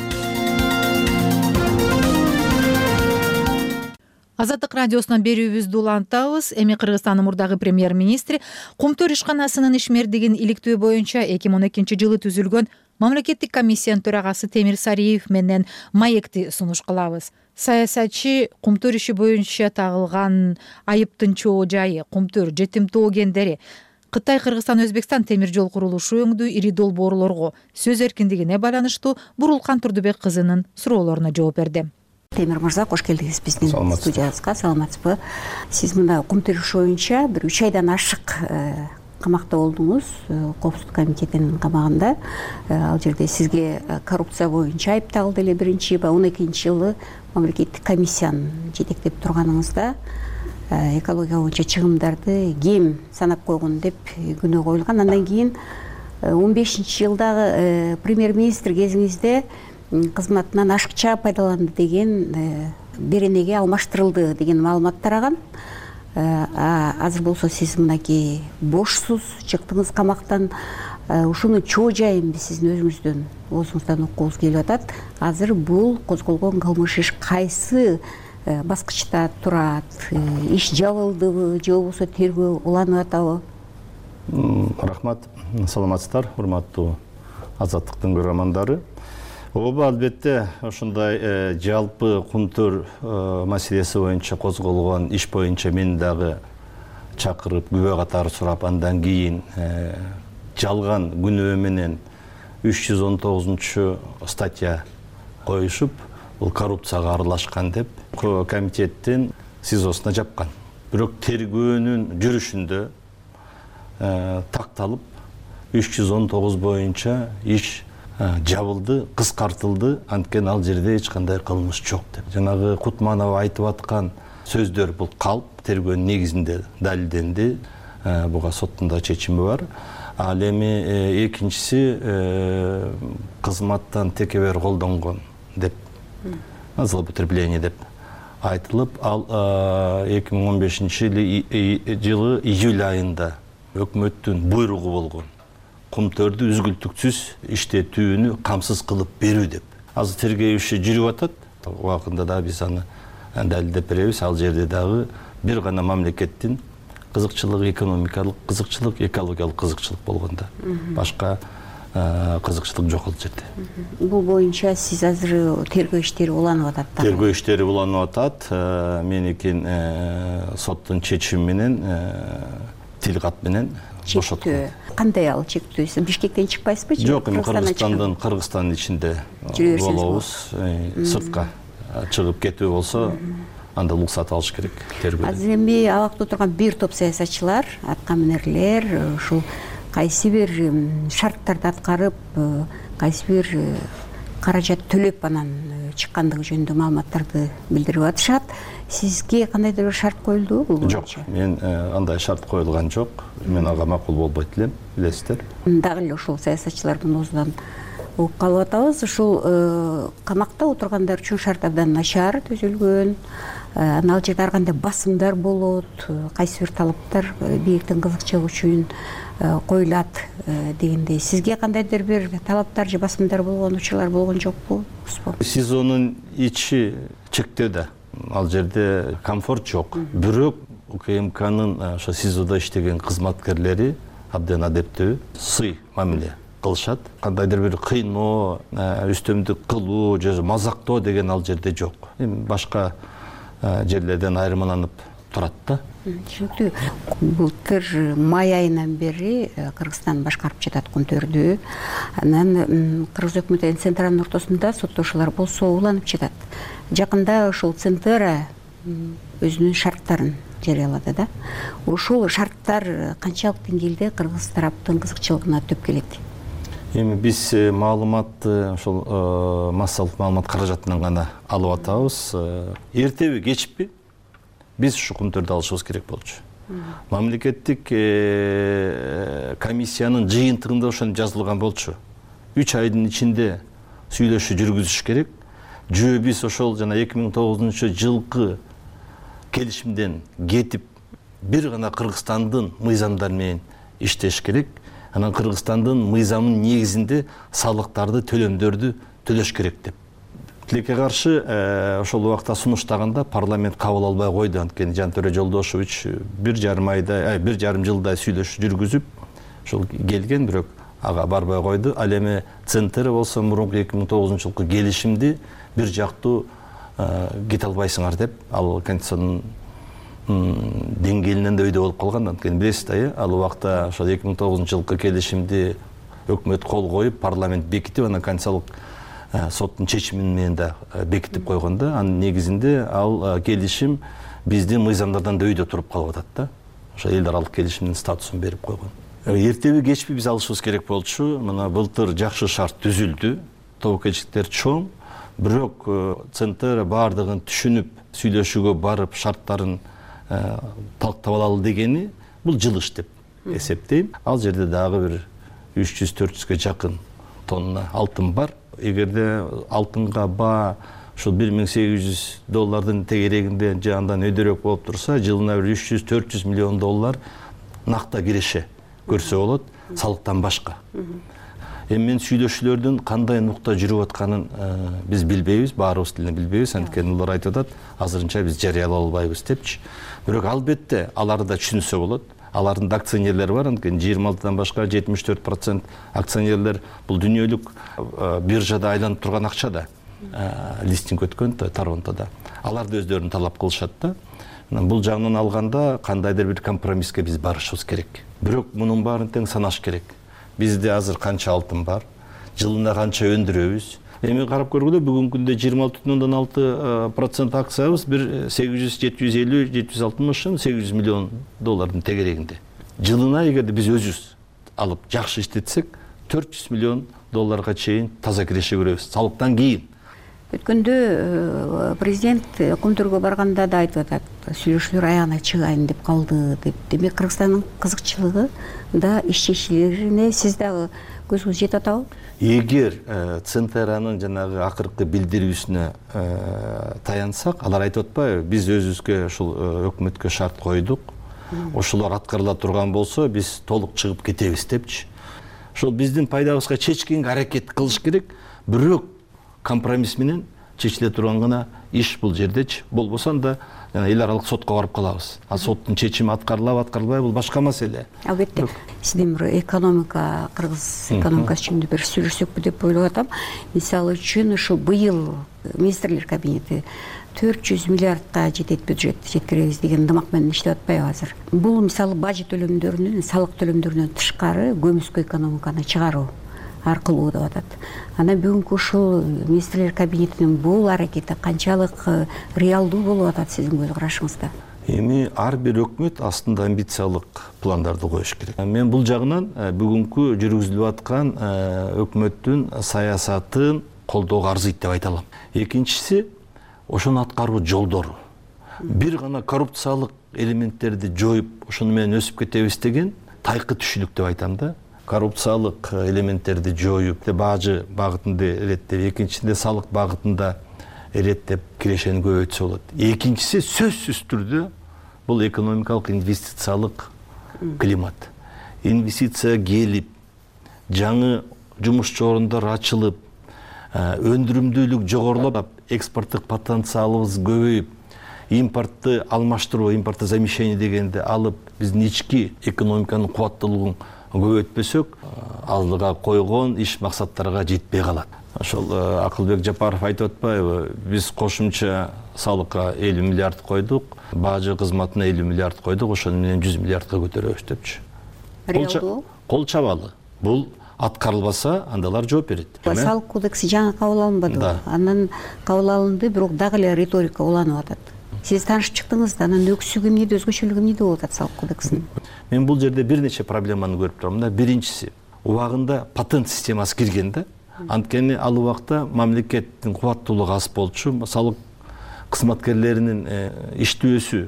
Азаттык радиосунан берүүбүздү улантабыз. Эми Кыргызстандын мурдагы премьер-министри Кумтөр ишканасынын ишмердигин иликтөө боюнча 2012 жылы түзүлгөн мамлекеттик комиссиянын төрагасы Темир Сариев менен маекти сунуш кылабыз. Саясатчы Кумтөр иши боюнча тагылган айыптын чоо жайы, Кумтөр жетимтоо кендери, Кытай, Кыргызстан, Өзбекстан темир жол курулушу өңдүү ири долбоорлорго сөз эркиндигине байланыштуу Бурулкан Турдубек кызынын суроолоруна жооп берди. Темир мырза, кош келдиңиз биздин студиябызга. Саламатсызбы? Сиз мына Кумтөр иши боюнча 3 айдан ашык камакта болдуңуз, Коопсуздук комитетинин камагында. Ал жерде сизге коррупция боюнча айып тагылды эле 12 жылы мамлекеттик комиссиянын жетектеп турганыңызда экология боюнча чыгымдарды кем санап койгон деп күнөө коюлган. Андан кийин 15 жылдагы премьер-министр кезиңизде кызматынан ашыкча пайдаланды деген беренеге алмаштырылды деген маалымат тараган. Азыр болсо сиз мынакей бошсуз, чыктыңыз камактан. ушуну чоо жайын биз сиздин өзүңүздөн оозуңуздан уккубуз келип атат. Азыр бул козголгон кылмыш иш кайсы баскычта турат? Иш жабылдыбы же болбосо тергөө уланып атабы? Рахмат, саламатсыздар, урматтуу Азаттыктын көрөрмандары. Ооба, албетте, ошондой жалпы кунтур маселеси боюнча козголгон иш боюнча мен дагы чакырып күбө катары сурап, андан кийин жалган күнөө менен 319 статья коюшуп, бул коррупцияга аралашкан деп комитеттин СИЗОсуна жапкан. Бирок тергөөнүн жүрүшүндө такталып 319 боюнча иш жабылды, кыскартылды, анткени ал жерде эч кандай кылмыш жок деп. Жанагы Кутманова айтып аткан сөздөр бул калп, тергөөнүн негизинде далилденди. Буга соттун да чечими бар. Ал эми экинчиси кызматтан текебер колдонгон деп, злоупотребление деп айтылып, ал 2015 жылы июль айында өкмөттүн буйругу болгон. Кумтөрдү үзгүлтүксүз иштетүүнү камсыз кылып берүү деп. Азыр тергөө иши жүрүп атат. Убакында да биз аны далилдеп беребиз. Ал жерде дагы бир гана мамлекеттин кызыкчылык, экономикалык кызыкчылык, экологиялык кызыкчылык болгондо. Башка кызыкчылык жок ал жерде. Бул боюнча сиз азыр тергөө иштери уланып атат. Тергөө иштери уланып атат. Меникин соттун чечими менен тил кат менен бошоткон. Кандай ал чектөө? Бишкектен чыкпайсызбы? Жок, эми Кыргызстандын ичинде болобуз. Сыртка чыгып кетүү болсо, анда уруксат алыш керек тергөө. Азыр эми абакта отурган бир топ саясатчылар, аткаминерлер ушул кайсы бир шарттарды аткарып, кайсы бир каражат төлөп анан чыккандыгы жөнүндө маалыматтарды билдирип атышат. Сизге кандайдыр бир шарт коюлдубу? Жок, мен андай шарт коюлган жок. Мен ага макул болбойт элем, билесиздер. Дагы эле ушул саясатчылардын оозунан угуп калып атабыз. Ушул камакта отургандар үчүн шарт абдан начар түзүлгөн. Ал жерде ар кандай басымдар болот, кайсы бир талаптар бийликтин кызыкчылыгы үчүн коюлат дегендей. Сизге кандайдыр бир талаптар же басымдар болгон учурлар болгон жокпу? СИЗОнун ичи чектөөдө. Ал жерде комфорт жок. Бирок УКМКнын ошо СИЗОдо иштеген кызматкерлери абдан адептүү, сый мамиле кылышат. Кандайдыр бир кыйноо, үстөмдүк кылуу же мазактоо деген ал жерде жок. Эми башка жерлерден айырмаланып турат да. Түшүнүктүү. Былтыр май айынан бери Кыргызстан башкарып жатат Кунтөрдү. Анан Кыргыз өкмөтүнүн централдын ортосунда соттошуулар болсо уланып жатат. Жакында ушул центра өзүнүн шарттарын жарыялады да. Ушул шарттар канчалык деңгээлде кыргыз тараптын кызыкчылыгына төп келет? Эми биз маалыматты ошол массалык маалымат каражатынан гана алып атабыз. Эртеби кечпи биз ушу Кунтөрдү алышыбыз керек болчу. Мамлекеттик комиссиянын жыйынтыгында ошону жазылган болчу. 3 айдын ичинде сүйлөшүү жүргүзүш керек. Жөө биз ошол жана 2009 жылкы келишимден кетип бир гана Кыргызстандын мыйзамдары менен иштеш керек. Анан Кыргызстандын мыйзамынын негизинде салыктарды, төлөмдөрдү төлөш керек деп. Тилекке каршы ошол убакта сунуштаганда парламент кабыл албай койду. Анткени Жантөре Жолдошевич 1,5 жылдай сүйлөшүү жүргүзүп ошол келген, бирок ага барбай койду. Ал эми центр болсо мурунку 2009 жылкы келишимди бир жактуу кете албайсыңар деп, ал конституциянын деңгээлинен да өйдө болуп калган. Анткени билесиз да, ал убакта ошол 2009 жылкы келишимди өкмөт кол коюп, парламент бекитип, анан конституциялык соттун чечими менен да бекитип койгон да. Анын негизинде ал келишим биздин мыйзамдардан да өйдө туруп калып атат да. Ошо эл аралык келишимдин статусун берип койгон. Эртеби кечпи биз алышыбыз керек болчу. Мына былтыр жакшы шарт түзүлдү. Тобокелчиликтер чоң, бирок центр баардыгын түшүнүп, сүйлөшүүгө барып, шарттарын талктап алалы дегени бул жылыш деп эсептейм. Ал жерде дагы бир 300-400ге жакын тонна алтын бар. Эгерде алтынга баа ушул $1,800 тегерегинде же андан өйдөрөөк болуп турса, жылына $300-400 миллион накта киреше көрсө болот, салыктан башка. Эми мен сүйлөшүүлөрдүн кандай нукта жүрүп атканын биз билбейбиз, баарыбыз тилин билбейбиз, анткени алар айтып атат, азырынча биз жарыялай албайбыз депчи. Бирок албетте аларды да түшүнсө болот. Алардын да акционерлери бар, анткени 26-дан башка 74% акционерлер бул дүйнөлүк биржада айланып турган акча да, листинг өткөн Торонтодо. Алар да өздөрүн талап кылышат да. Бул жагынан алганда кандайдыр бир компромисске биз барышыбыз керек. Бирок мунун баарын тең санаш керек. Бизде азыр канча алтын бар, жылына канча өндүрөбүз. Эми карап көргөндө бүгүнкү күндө 26,6% акциябыз бир 800, 750, 760, 800 миллион доллардын тегерегинде. Жылына эгерде биз өзүбүз алып жакшы иштетсек, 400 миллион долларга чейин таза киреше көрөбүз салыктан кийин. Өткөндө президент Кумтүргө барганда да айтып атат, сүйлөшүүлөр аягына чыгайын деп калды деп. Демек Кыргызстандын кызыкчылыгы да иш чечилишине сиз дагы көзүңүз жетип атабы? Эгер Центеранын жанагы акыркы билдирүүсүнө таянсак, алар айтып атпайбы, биз өзүбүзгө ушул өкмөткө шарт койдук. Ошолор аткарыла турган болсо, биз толук чыгып кетебиз депчи. Ошол биздин пайдабызга чечкенге аракет кылыш керек, бирок компромисс менен чечиле турган гана иш бул жердечи. Болбосо да эл аралык сотко барып калабыз. А соттун чечими аткарылабы, аткарылбайбы бул башка маселе. Албетте, сиздин бир экономика, кыргыз экономикасы жөнүндө бир сүйлөшсөкпү деп ойлоп атам. Мисалы үчүн ушу быйыл министрлер кабинети 400 миллиардка жетет бюджет жеткиребиз деген ынтымак менен иштеп атпайбы азыр? Бул мисалы бажет төлөмдөрүнүн, салык төлөмдөрүнөн тышкары көмүскө экономиканы чыгаруу аркылуу деп атат. Анан бүгүнкү ушул министрлер кабинетинин бул аракети канчалык реалдуу болуп атат сиздин көз карашыңызда? Эми ар бир өкмөт астында амбициялык пландарды коюш керек. Мен бул жагынан бүгүнкү жүргүзүлүп аткан өкмөттүн саясатын колдоого арзыйт деп айта алам. Экинчиси, ошону аткаруу жолдору. Бир гана коррупциялык элементтерди жоюп, ошону менен өсүп кетебиз деген тайкы түшүнүк деп айтам да. Коррупциялык элементтерди жоюп, бажы багытында иреттеп, экинчисинде салык багытында иреттеп кирешени көбөйтсө болот. Экинчиси сөзсүз түрдө бул экономикалык инвестициялык климат. Инвестиция келип, жаңы жумушчу орундар ачылып, өндүрүмдүүлүк жогорулап, экспорттук потенциалыбыз көбөйүп, импортты алмаштыруу, импортозамещение дегенди алып, биздин ички экономиканын кубаттуулугун көбөйтпөсөк, алдыга койгон иш максаттарга жетпей калат. Ошол Акылбек Жапаров айтып атпайбы, биз кошумча салыкка 50 миллиард койдук, бажы кызматына 50 миллиард койдук, ошону менен 100 миллиардка көтөрөбүз депчи. Реалдуу? Кол чабалы. Бул аткарылбаса, андалар жооп берет. Салык кодекси жаңы кабыл алынбады. Анан кабыл алынды, бирок дагы эле риторика уланып атат. Сиз таанышып чыктыңыз да, анан өксүгү эмнеде, өзгөчөлүгү эмнеде болуп атат салык кодексинин? Мен бул жерде бир нече проблеманы көрүп турам да. Биринчиси, убагында патент системасы кирген да. Анткени ал убакта мамлекеттин кубаттуулугу аз болчу, салык кызматкерлеринин иштөөсү,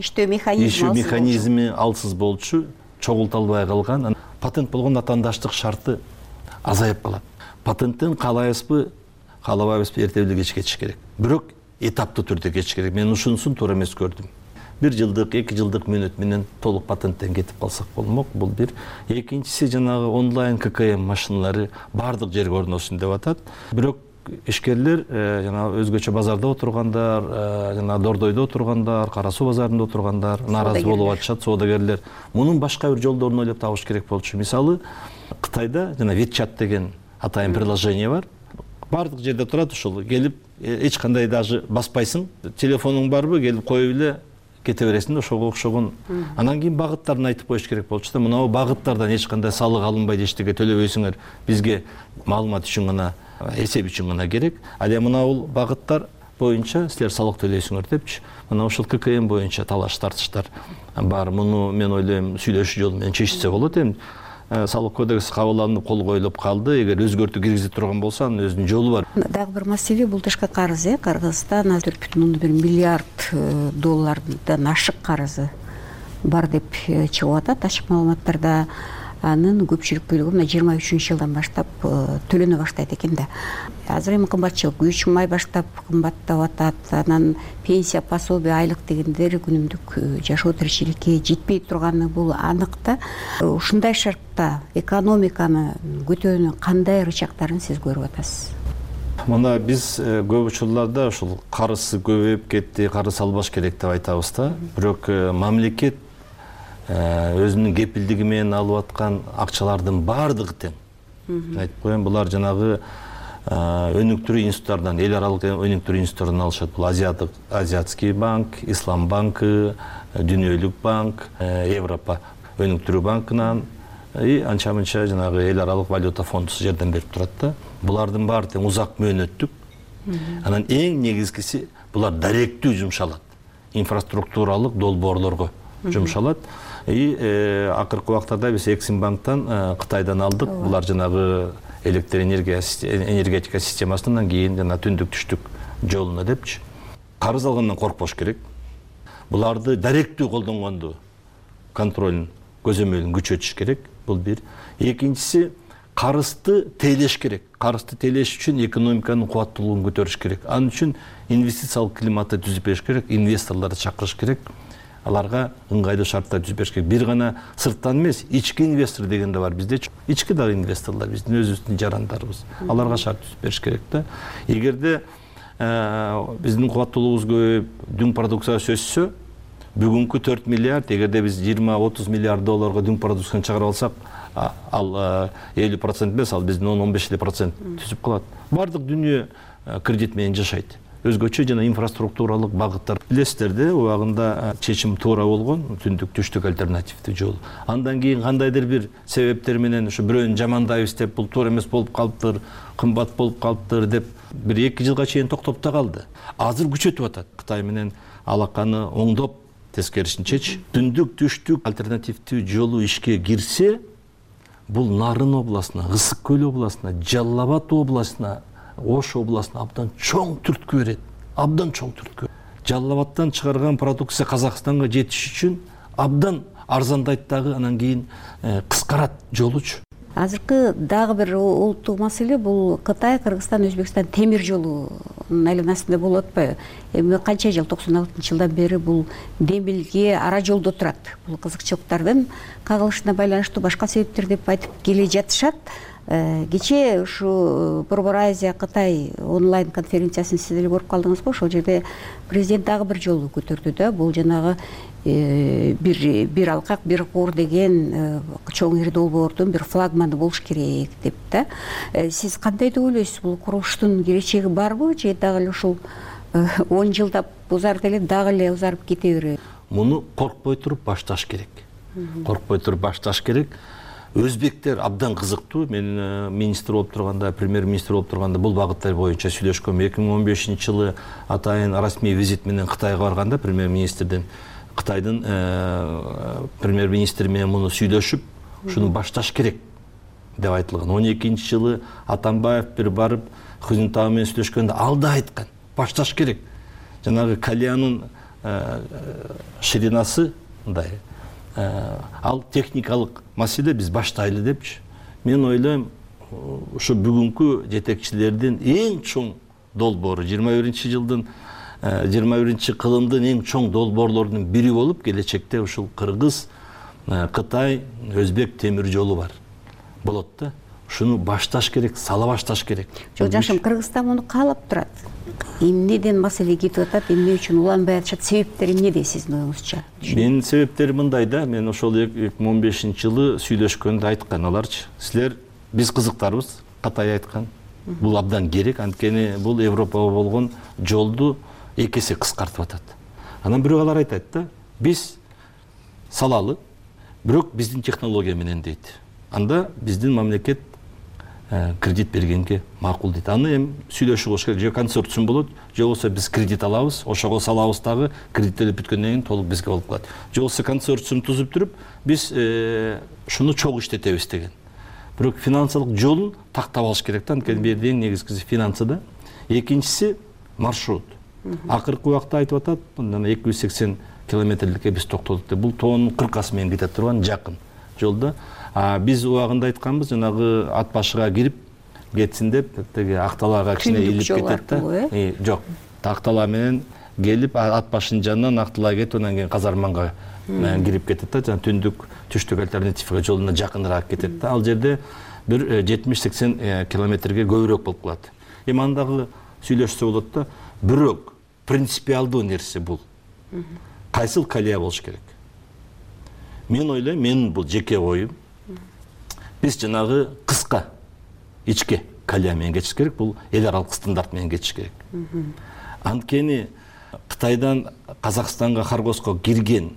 иштөө механизми алсыз болчу, чогулта албай калган. Патент болгондо атаандаштык шарты азайып калат. Патенттен каалайбызбы, каалабайбызбы, эрте эле кеч кетиш керек. Бирок этаптуу түрдө кетиш керек. Мен ушунусун туура эмес көрдүм. 1 жылдык, 2 жылдык мөөнөт менен толук патенттен кетип калсак болмок. Бул бир. Экинчиси, жанагы онлайн ККМ машиналары бардык жерге орношсун деп атат. Бирок ишкерлер жанагы өзгөчө базарда отургандар, жанагы Дордойдо отургандар, Кара Суу базарында отургандар нааразы болуп атышат, соодагерлер. Мунун башка бир жолдорун ойлоп табыш керек болчу. Мисалы, Кытайда жана WeChat деген атайын приложение бар. Бардык жерде турат, ушул келип эч кандай даже баспайсың. Телефонуң барбы, келип коюп эле кете бересиң да, ошого окшогон. Анан кийин багыттарын айтып коюш керек болчу да. Мына багыттардан эч кандай салык алынбайт, эчтеке төлөбөйсүңөр. Бизге маалымат үчүн гана, эсеп үчүн гана керек. Ал эми мына бул багыттар боюнча силер салык төлөйсүңөр депчи. Мына ушул ККМ боюнча талаш тартыштар бар. Муну мен ойлойм сүйлөшүү жолу менен чечсе болот. Эми салык кодекси кабыл алынып кол коюлуп калды. Эгер өзгөртүү киргизе турган болсо, анын өзүнүн жолу бар. Дагы бир маселе, бул тышкы карыз, Кыргызстан 4,1 миллиард доллардан ашык карызы бар деп чыгып атат ачык маалыматтарда. анын көпчүлүк бөлүгү мына 23 жылдан баштап төлөнө баштайт экен да. Азыр эми кымбатчылык, күч май баштап кымбаттап атат, анан пенсия, пособие, айлык дегендер күнүмдүк жашоо тиричиликке жетпей турганы бул анык да. Ушундай шартта экономиканы көтөрүүнүн кандай ырычактарын сиз көрүп атасыз? Мына биз көп учурларда ушул карызы көбөйүп кетти, карыз албаш керек деп айтабыз да. Бирок мамлекет өзүнүн кепилдиги менен алып аткан акчалардын баардыгы тең. Айтып коеюн, булар жанагы өнүктүрүү институттардан, эл аралык өнүктүрүү институттардан алышат. Бул Азиатский банк, Ислам банкы, Дүйнөлүк банк, Европа өнүктүрүү банкынан анча-мынча жанагы эл аралык валюта фондусу жардам берип турат да. Булардын баары тең узак мөөнөттүк. Анан эң негизгиси булар даректүү жумшалат. Инфраструктуралык долбоорлорго жумшалат. Акыркы убактарда биз Эксимбанктан Кытайдан алдык. Булар жанагы электр энергетика системасынан кийин жана түндүк түштүк жолуна депчи. Карыз алгандан коркпош керек. Буларды даректүү колдонгонду контролун, көзөмөлүн күчөтүш керек. Бул бир. Экинчиси, карызды тейлеш керек. Карызды тейлеш үчүн экономиканын кубаттуулугун көтөрүш керек. Анын үчүн инвестициялык климатты түзүп бериш керек, инвесторлорду чакырыш керек. Аларга ыңгайлуу шарттар түзүп бериш керек. Бир гана сырттан эмес, ички инвестор деген да бар бизде. Ички дагы инвесторлор биздин өзүбүздүн жарандарыбыз. Аларга шарт түзүп бериш керек да. Эгерде биздин кубаттуулугубуз көбөйүп, дүң продукциясы өссө, бүгүнкү 4 миллиард, эгерде биз 20-30 миллиард долларга дүң продукцияны чыгарып алсак, ал 50% эмес, ал биздин 10-15% түзүп калат. Бардык дүйнө кредит менен жашайт. Өзгөчө жана инфраструктуралык багыттар. Билесиздер да, убагында чечим туура болгон, түндүк түштүк альтернативдүү жол. Андан кийин кандайдыр бир себептер менен ушу бирөөнү жамандайбыз деп, бул туура эмес болуп калыптыр, кымбат болуп калыптыр деп, 1-2 жылга чейин токтоп да калды. Азыр күчөтүп атат. Кытай менен алаканы оңдоп, тескерисинчечи, түндүк түштүк альтернативдүү жолу ишке кирсе, бул Нарын областына, Ысык көл областына, Жалал Абад областына, Ош областына абдан чоң түрткү берет. Абдан чоң түрткү. Жалал Абадтан чыгарган продукция Казакстанга жетиш үчүн абдан арзандайт дагы, анан кийин кыскарат жолучу. Азыркы дагы бир улуттук маселе бул Кытай, Кыргызстан, Өзбекстан темир жолунун айланасында болуп атпайбы? Эми канча жыл, 96-жылдан бери бул демилге ара жолдо турат. Бул кызыкчылыктардын кагылышына байланыштуу башка себептер деп айтып келе жатышат. Кечээ ушу Борбор Азия Кытай онлайн конференциясын сиз деле көрүп калдыңызбы? Ошол жерде президент дагы бир жолу көтөрдү да, бул жанагы бир алкак, бир куур деген чоң ири долбоордун бир флагманы болуш керек деп да. Сиз кандай деп ойлойсуз? Бул курулуштун келечеги барбы, же дагы эле ушул 10 жылдап узарды эле дагы эле узарып кете береби? Муну коркпой туруп башташ керек. Коркпой туруп башташ керек. Өзбектер абдан кызыктуу. Мен министр болуп турганда, премьер-министр болуп турганда бул багыттар боюнча сүйлөшкөм. 2015-жылы атайын расмий визит менен Кытайга барганда премьер-министрден Кытайдын премьер-министри менен муну сүйлөшүп, ушуну башташ керек деп айтылган. 12-жылы Атамбаев бир барып Хунтау менен сүйлөшкөндө ал да айткан, башташ керек. Жанагы кальянын ширинасы мындай. Ал техникалык маселе, биз баштайлы депчи. Мен ойлойм, ушу бүгүнкү жетекчилердин эң чоң долбоору 21-жылдын 21 кылымдын эң чоң долбоорлорунун бири болуп, келечекте ушул Кыргыз, Кытай, Өзбек темир жолу бар. Болот да. Ушуну башташ керек, сала башташ керек. Жок, жакшым, Кыргызстан муну каалап турат. Эмнеден маселе кетип атат, эмне үчүн уланбай атышат, себептери эмнеде сиздин оюңузча? Менин себептери мындай да, мен ошол 2015-жылы сүйлөшкөндө айткан аларчы. Силер биз кызыктарбыз, Кытай айткан. Бул абдан керек, анткени бул Европага болгон жолду 2 эсе кыскартып атат. Анан бирок алар айтат да, биз салалы, бирок биздин технология менен дейт. Анда биздин мамлекет кредит бергенге макул дейт. Аны эми сүйлөшүп болуш керек. Же консорциум болот, же болсо биз кредит алабыз, ошого салабыз дагы, кредиттелип бүткөндөн кийин толук бизге болуп калат. Же болсо консорциум тузуп туруп, биз шуну чогуу иштетебиз деген. Бирок финансылык жолун тактап алыш керек да, анткени бул жерде эң негизгиси финансыда. Экинчиси маршрут. Акыркы убакта айтып атат, мына 280 километрликке биз токтодук деп. Бул тоонун 40асы менен кете турган жакын. жолда. Биз убагында айтканбыз, жанагы ат башыга кирип кетсин деп, теги Акталаага кичине илип кетет да. Жок, Актала менен келип ат башынын жанынан Акталаага кетип, анан кийин Казарманга кирип кетет да. Жана түштүк альтернативага жолуна жакыныраак кетет да. Ал жерде бир 70-80 километрге көбүрөөк болуп калат. Эми андагы сүйлөшсө болот да. Бирок принципиалдуу нерсе бул. Кайсыл колея болуш керек? Мен ойлойм, менин бул жеке оюм. Биз жанагы кыска ичке колея менен кетиш керек, бул эл аралык стандарт менен кетиш керек. Анткени Кытайдан Казакстанга Харгоско кирген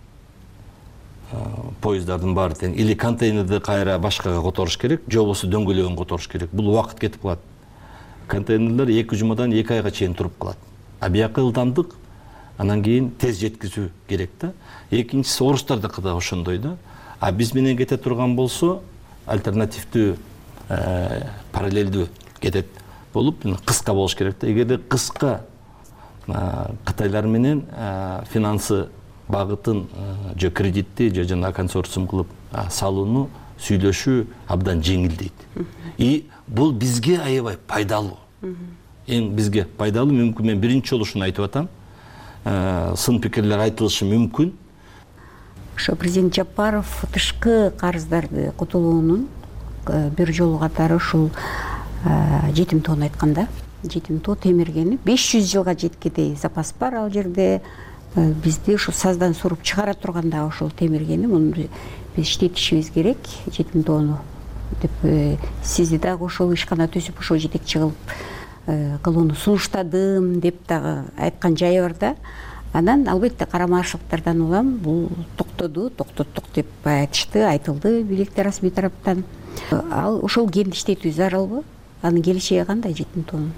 поездардын баары тең или контейнерди кайра башкага которуш керек, же болбосо дөңгөлөгүн которуш керек. Бул убакыт кетип калат. Контейнерлер 2 жумадан 2 айга чейин туруп калат. Бияка ылдамдык, анан кийин тез жеткизүү керек да. Экинчиси орустардыкы да ошондой да. Биз менен кете турган болсо альтернативдүү параллелдүү кетет болуп, кыска болуш керек да. Эгерде кыска Кытайлар менен финансы багытын же кредитти же жана консорциум кылып салууну сүйлөшүү абдан жеңилдейт. И бул бизге аябай пайдалуу. Эң бизге пайдалуу, мүмкүн мен биринчи жолу ушуну айтып атам. Сын пикирлер айтылышы мүмкүн. Ошо президент Жапаров тышкы карыздарды кутулуунун бир жолу катары ушул жетим тоonu айтканда, жетим тоо темиргени 500 жылга жеткидей запас бар ал жерде. Бизди ушу саздан суруп чыгара турганда ошол темиргени, муну биз иштетишибиз керек, жетим тоону деп сизди дагы ошол ишкана түзүп ошол жетекчи кылып кылууну сунуштадым деп дагы айткан жайы бар да. Анан албетте карамашылыктардан улам бул токтоттук деп айтышты, айтылды бийликте расмий тараптан. Ал ошол кенди иштетүү зарылбы? Анын келечеги кандай жетим тоонун?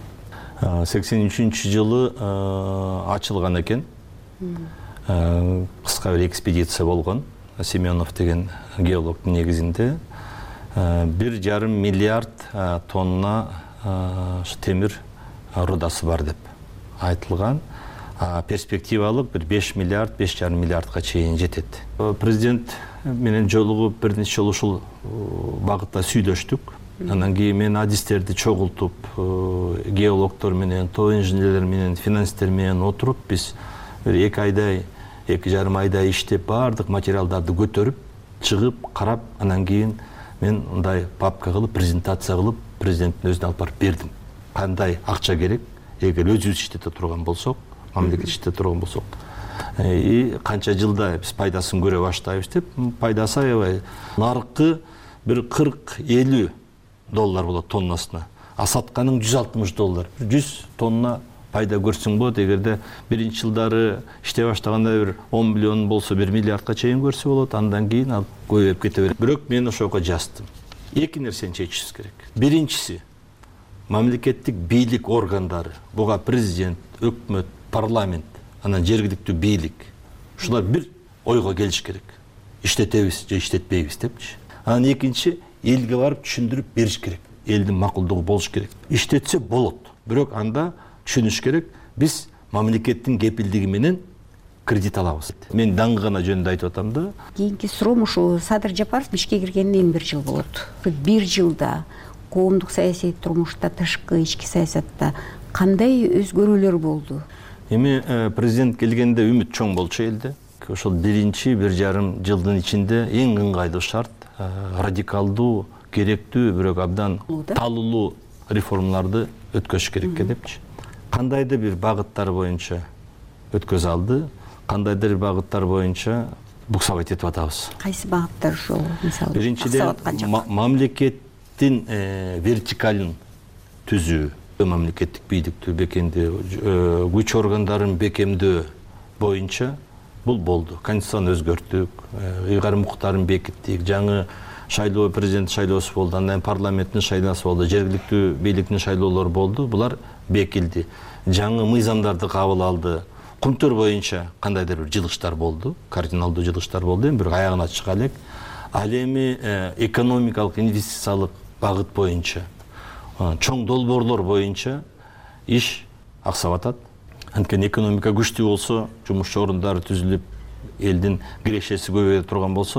83-жылы ачылган экен. Кыска бир экспедиция болгон. Семенов деген геологдун негизинде 1,5 миллиард тонна темир рудасы бар деп айтылган. Перспективалык бир 5 миллиард, 5,5 миллиардга чейин жетет. Президент менен жолугуп бир нече жолу ушул багытта сүйлөштүк. Анан кийин мен адистерди чогултуп, геологдор менен, тоо инженерлер менен, финансисттер менен отуруп, биз бир 2 айдай, 2,5 айдай иштеп, баардык материалдарды көтөрүп, чыгып, карап, анан кийин мен мындай папка кылып, презентация кылып, президенттин өзүнө алып барып бердим. Кандай акча керек, эгер өзүбүз иштете турган болсок, мамлекет иштете турган болсок, канча жылда биз пайдасын көрө баштайбыз деп, пайдасы аябай наркы бир 40-50 доллар болот тоннасына. Сатканың $160. 100 тонна пайда көрсүң болот. Эгерде биринчи жылдары иштей баштаганда бир 10 миллион болсо 1 миллиардка чейин көрсө болот. Андан кийин ал көбөйүп кете берет. Бирок мен ошого жаздым. Эки нерсени чечишибиз керек. Биринчиси, мамлекеттик бийлик органдары, буга президент, өкмөт, парламент, анан жергиликтүү бийлик, ушулар бир ойго келиш керек. Иштетебиз же иштетпейбиз депчи. Анан экинчи, элге барып түшүндүрүп бериш керек. Элдин макулдугу болуш керек. Иштетсе болот. Бирок анда түшүнүш керек, биз мамлекеттин кепилдиги менен кредит алабыз. Мен даңгына жөнүндө айтып атам да. Кийинки суроом ушу Садыр Жапаров ишке киргенине 1 жыл болот. 1 жылда коомдук саясий турмушта, тышкы ички саясатта кандай өзгөрүүлөр болду? Эми президент келгенде үмүт чоң болчу элде. Ошол биринчи 1,5 жылдын ичинде эң ыңгайлуу шарт радикалдуу, керектүү, бирок абдан талуулуу реформаларды өткөзүш керек депчи. Кандайдыр бир багыттар боюнча өткөзө алды, кандайдыр бир багыттар боюнча буксабайт этип атабыз. Кайсы багыттар ошол? Мисалы, биринчиден мамлекеттин вертикалын түзүү, мамлекеттик бийликтүү бекемдөө, күч органдарын бекемдөө боюнча бул болду. Конституцияны өзгөрттүк, ыйгарым укуктарын бекиттик, жаңы шайлоо, президент шайлоосу болду, андан парламенттин шайлоосу болду, жергиликтүү бийликтин шайлоолору болду. Булар бекилди. Жаңы мыйзамдарды кабыл алды. Кумтөр боюнча кандайдыр бир жылыштар болду, кардиналдуу жылыштар болду, эми бир аягына чыга элек. Ал эми экономикалык, инвестициялык багыт боюнча, чоң долбоорлор боюнча иш аксап атат. Анткени экономика күчтүү болсо, жумуш орундары түзүлүп, элдин кирешеси көбөйө турган болсо,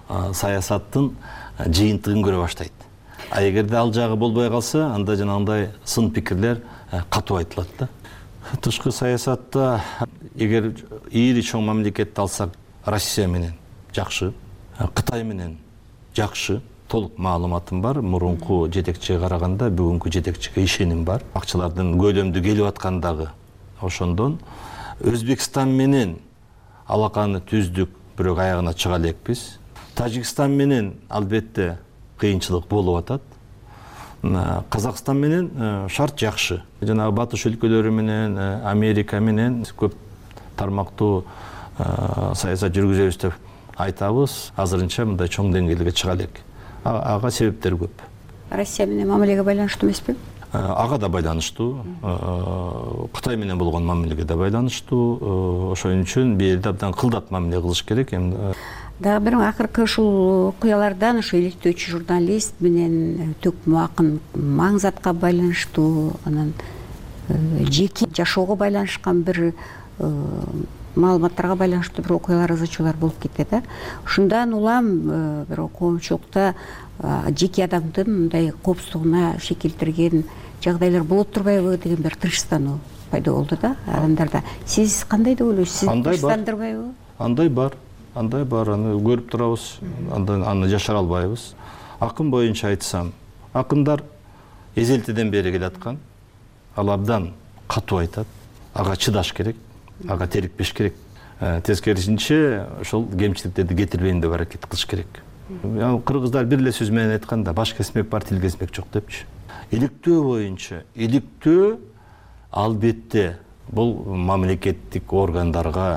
саясаттын жыйынтыгын көрө баштайт. А эгерде ал жагы болбой калса, анда жанагындай сын пикирлер катуу айтылат да. Тышкы саясатта эгер ири чоң мамлекетти алсак, Россия менен жакшы, Кытай менен жакшы, толук маалыматым бар. Мурунку жетекчиге караганда бүгүнкү жетекчиге ишеним бар. Акчалардын көлөмдүү келип аткандагы. Ошондон Өзбекстан менен алаканы түздүк, бирок аягына чыга элекпиз. Тажикстан менен албетте кыйынчылык болуп атат. Казакстан менен шарт жакшы. Жанагы батыш өлкөлөрү менен, Америка менен көп тармактуу саясат жүргүзөбүз деп айтабыз. Азырынча мындай чоң деңгээлге чыга элек. Ага себептер көп. Россия менен мамилеге байланыштуу эмеспи? Ага да байланыштуу. Кытай менен болгон мамилеге да байланыштуу. Ошон үчүн бул жерде абдан кылдат мамиле кылыш керек. Дагы бир акыркы ушул окуялардан ушу иликтөөчү журналист менен Төкмө акын Маңзатка байланыштуу, анан жеке жашоого байланышкан бир маалыматтарга байланыштуу бир окуялар, ызычуулар болуп кетти да. Ушундан улам бир коомчулукта жеке адамдын мындай коопсуздугуна шекелтирген жагдайлар болот турбайбы деген бир тынчстануу пайда болду да адамдарда. Сиз кандай деп ойлойсуз? Сиз тынчтандырбайбы? Андай бар, аны көрүп турабыз, аны жашара албайбыз. Акын боюнча айтсам, акындар эзелтеден бери келаткан, ал абдан катуу айтат, ага чыдаш керек, ага терикпеш керек. Тескерисинче ошол кемчиликтерди кетирбейин деп аракет кылыш керек. Кыргыздар бир эле сөз менен айтканда, баш kesmek бар, тил kesmek жок депчи. Иликтөө боюнча, иликтөө албетте бул мамлекеттик органдарга,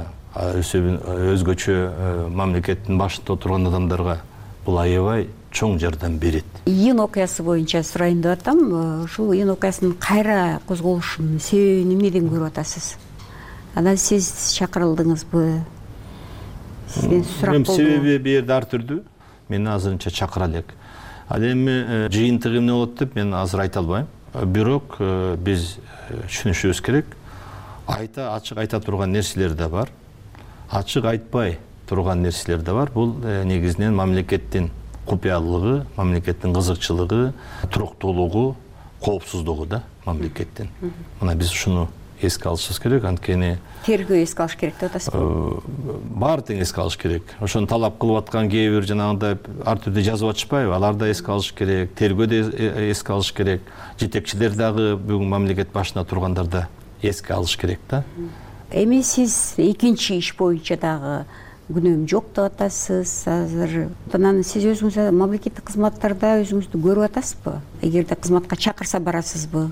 өзгөчө мамлекеттин башында отурган адамдарга бул аябай чоң жардам берет. Июнь окуясы боюнча сурайын деп атам. Ушул июнь окуясынын кайра козголушунун себебин эмнеден көрүп атасыз? Анан сиз чакырылдыңызбы? Сизден сурак болду. Себеби бу жерде ар түрдүү. Мени азырынча чакыра элек. Ал эми жыйынтыгы эмне болот деп мен азыр айта албайм. Бирок биз түшүнүшүбүз керек. Ачык айта турган нерселер да бар. Ачык айтпай турган нерселер да бар. Бул негизинен мамлекеттин купуялыгы, мамлекеттин кызыкчылыгы, туруктуулугу, коопсуздугу да мамлекеттин. Мына биз ушуну эске алышыбыз керек, анткени тергөө эске алыш керек деп атасызбы? Баары тең эске алыш керек. Ошону талап кылып аткан кээ бир жанагындай ар түрдүү жазып атышпайбы? Алар да эске алыш керек, тергөө да эске алыш керек, жетекчилер дагы бүгүн мамлекет башына тургандар да эске алыш керек да. Эми сиз экинчи иш боюнча дагы күнөөм жок деп атасыз азыр. Анан сиз өзүңүз мамлекеттик кызматтарда өзүңүздү көрүп атасызбы? Эгерде кызматка чакырса барасызбы?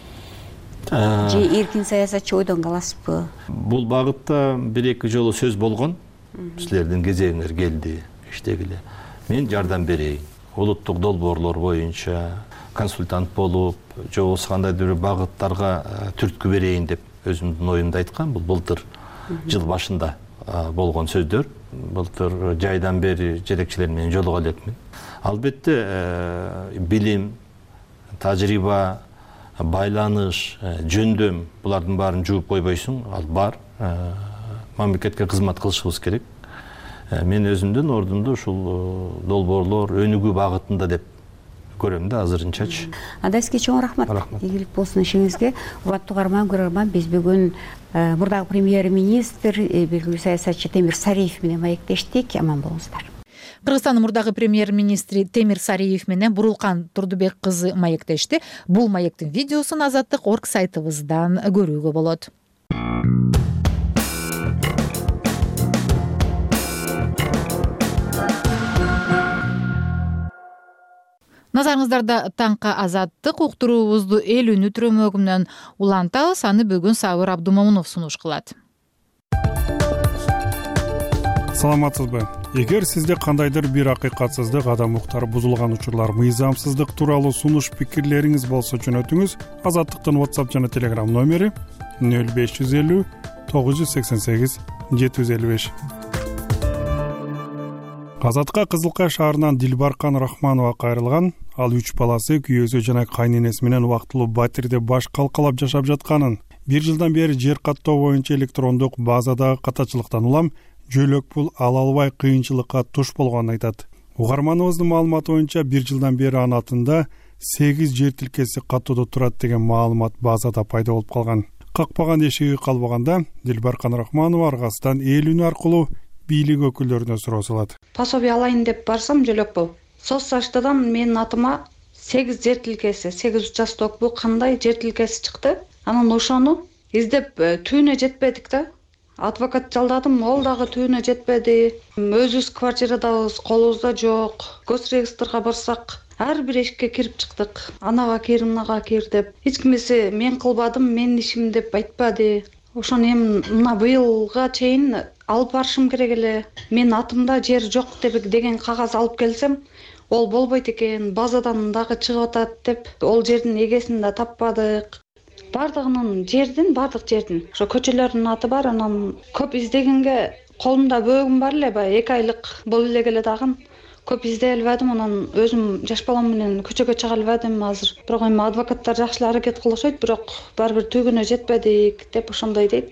Же эркин саясатчы ойдон каласызбы? Бул багытта бир-эки жолу сөз болгон. Силердин кезегиңер келди, иштегиле. Мен жардам берейин. Улуттук долбоорлор боюнча консультант болуп, же болбосо кандайдыр бир багыттарга түрткү берейин деп өзүмдүн оюмду айткан. Бул былтыр жыл башында болгон сөздөр. Былтыр жайдан бери жетекчилер менен жолуга элекмин. Албетте билим, тажрыйба, байланыш, жөндөм булардын баарын жууп койбойсуң, ал бар. Мамлекетке кызмат кылышыбыз керек. Мен өзүмдүн ордумду ушул долбоорлор өнүгүү багытында деп көрөм да азырынчачы. Анда сизге чоң рахмат. Ийгилик болсун ишиңизге. Урматтуу көрөрман, биз бүгүн мурдагы премьер-министр, белгилүү саясатчы Темир Сариев менен маектештик. Аман болуңуздар. Кыргызстандын мурдагы премьер-министри Темир Сариев менен Бурулкан Турдубек кызы маектешти. Бул маектин видеосун Азаттык.орг сайтыбыздан көрүүгө болот. Назарыңыздарда таңка Азаттык уктуруубузду эл үнү түрөмөгүнөн улантабыз. Аны бүгүн Сабыр Абдумомунов сунуш кылат. Саламатсызбы? Эгер сизде кандайдыр бир акыйкатсыздык, адам укуктары бузулган учурлар, мыйзамсыздык тууралуу сунуш пикирлериңиз болсо жөнөтүңүз. Азаттыктын WhatsApp жана Telegram номери 0550 988 755. Азатка Кызылкай шаарынан Дилбаркан Рахманова кайрылган. Ал 3 баласы, күйөөсү жана кайненеси менен убактылуу батирде баш калкалап жашап жатканын, 1 жылдан бери жер каттоо боюнча электрондук базадагы катачылыктан улам жөлөк пул ала албай кыйынчылыкка туш болгонун айтат. Угарманыбыздын маалыматы боюнча 1 жылдан бери анын атында 8 жер тилкеси каттоодо турат деген маалымат базада пайда болуп калган. Какпаган эшиги калбаганда Дилбар Канрахманова аргасынан эл үнү аркылуу бийлик өкүлдөрүнө суроо салат. Пособие алайын деп барсам жөлөк пул. Соцсаштадан менин атыма 8 жер тилкеси, 8 участок бул кандай жер тилкеси чыкты. Анан ошону издеп түбүнө жетпедик да. Адвокат жалдадым, ол дагы түбүнө жетпеди. Өзүбүз квартирадабыз, колубузда жок. Госрегистрге барсак, ар бир эшикке кирип чыктык. Анага кир, мынага кир деп. Эч кимиси мен кылбадым, менин ишим деп айтпады. Ошону эми мына быйылга чейин алып барышым керек эле. Мен атымда жер жок деген кагаз алып келсем, ол болбойт экен, базадан дагы чыгып атат деп, ол жердин эгесин да таппадык. Бардык жердин, ошо көчөлөрдүн аты бар, анан көп издегенге колумда бөөгүм бар эле, баягы 2 айлык болуп эле келе дагы. Көп издей албадым, анан өзүм жаш балам менен көчөгө чыга албадым азыр. Бирок эми адвокаттар жакшы эле аракет кылышат, бирок баары бир түгүнө жетпедик деп ошондой дейт.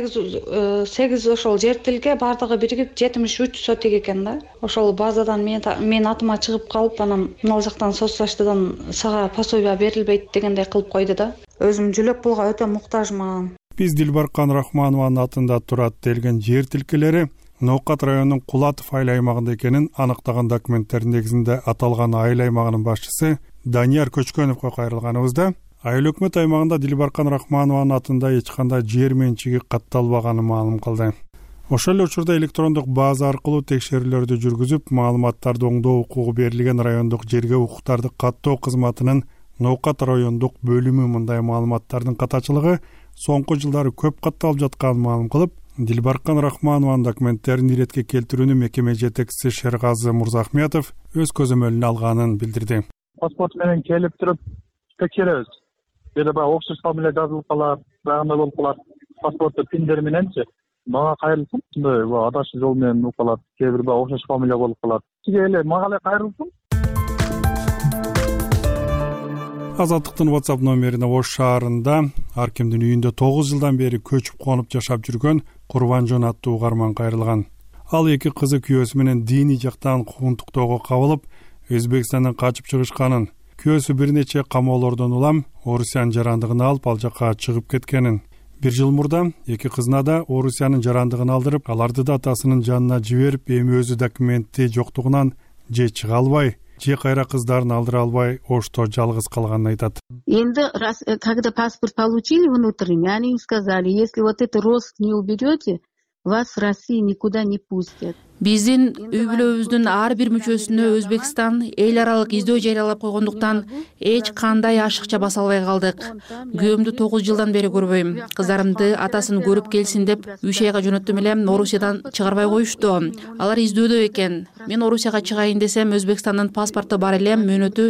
8 ошол жер тилке бардыгы биригип 73 сотик экен да. Ошол базадан мен атыма чыгып калып, анан мына жактан соцсаштадан сага пособие берилбейт дегендей кылып койду да. Өзүм жөлөк пулга өтө муктажмын. Биз Дилбар Канрахманованын атында турат делген жер тилкелери Ноокат районунун Кулатов айыл аймагында экенин аныктаган документтердин негизинде аталган айыл аймагынын башчысы Данияр Көчкөновго кайрылганыбызда айыл өкмөт аймагында Дилбар Канрахманованын атында эч кандай жер менчиги катталбаганын маалым кылды. Ошол эле учурда электрондук база аркылуу текшерүүлөрдү жүргүзүп, маалыматтарды оңдоо укугу берилген райондук жерге укуктарды каттоо кызматынын Ноокат райондук бөлүмү мындай маалыматтардын катачылыгы соңку жылдары көп катталып жатканын маалым кылып, Дилбар Канрахманованын документтерин иретке келтирүүнү мекеме жетекчиси Шергазы Мурзахметов өз көзөмөлүнө алганын билдирди. Паспорт менен келип туруп текшеребиз. Бир баягы окшош фамилия жазылып калат, баягындай болуп калат. Паспортту пиндери мененчи мага кайрылсын. Ушундай адашуу жол менен болуп калат. Кээ бир баягы окшош фамилия болуп калат. Сизге эле мага эле кайрылсын. Азаттыктын WhatsApp номерине Ош шаарында ар кимдин үйүндө 9 жылдан бери көчүп конуп жашап жүргөн Курбанжон аттуу угарман кайрылган. Ал 2 кызы күйөөсү менен диний жактан куугунтуктоого кабылып, Өзбекстандан качып чыгышканын, күйөөсү бир нече камоолордон улам Орусиянын жарандыгын алып ал жакка чыгып кеткенин. 1 жыл мурда 2 кызына да Орусиянын жарандыгын алдырып, аларды да атасынын жанына жиберип, эми өзү документи жоктугунан же чыга албай, же кайра кыздарын алдыра албай Ошто жалгыз калганын айтат. Энди когда паспорт получили внутренний, они им сказали, если вот это рост не уберете, вас в России никуда не пустят. Биздин үй бүлөбүздүн ар бир мүчөсүнө Өзбекстан эл аралык издөө жарыялап койгондуктан эч кандай ашыкча баса албай калдык. Күйөөмдү 9 жылдан бери көрбөйм. Кыздарымды атасын көрүп келсин деп 3 айга жөнөттүм эле, Орусиядан чыгарбай коюшту. Алар издөөдө экен. Мен Орусияга чыгайын десем, Өзбекстандын паспорту бар эле, мөөнөтү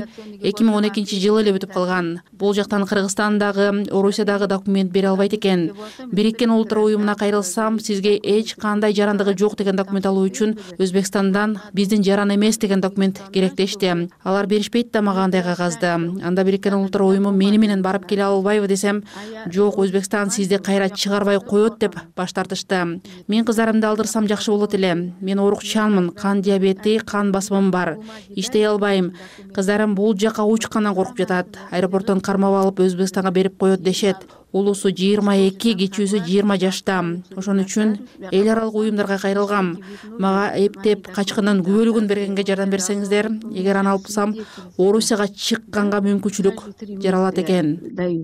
2012 жылы эле бүтүп калган. Бул жактан Кыргызстандагы, Орусиядагы документ бере албайт экен. Бириккен Улуттар уюмуна кайрылсам, сизге эч кандай жарандыгы жок деген документ алуу үчүн Өзбекстандан биздин жаран эмес деген документ керек дешти. Алар беришпейт да мага андай кагазды. Анда Бириккен Улуттар уюму мени менен барып келе албайбы десем, жок, Өзбекстан сизди кайра чыгарбай коет деп баш тартышты. Мен кыздарымды алдырсам жакшы болот эле. Мен оорукчанмын, кан диабети, кан басымым бар. Иштей албайм. Кыздарым бул жака учкандан коркуп жатат. Аэропорттон кармап алып Өзбекстанга берип коет дешет. Улусу 22, кичүүсү 20 жашта. Ошон үчүн эл аралык уюмдарга кайрылгам. Мага эптеп качкынын күбөлүгүн бергенге жардам берсеңиздер, эгер аны алпсам, Орусияга чыкканга мүмкүнчүлүк жаралат экен.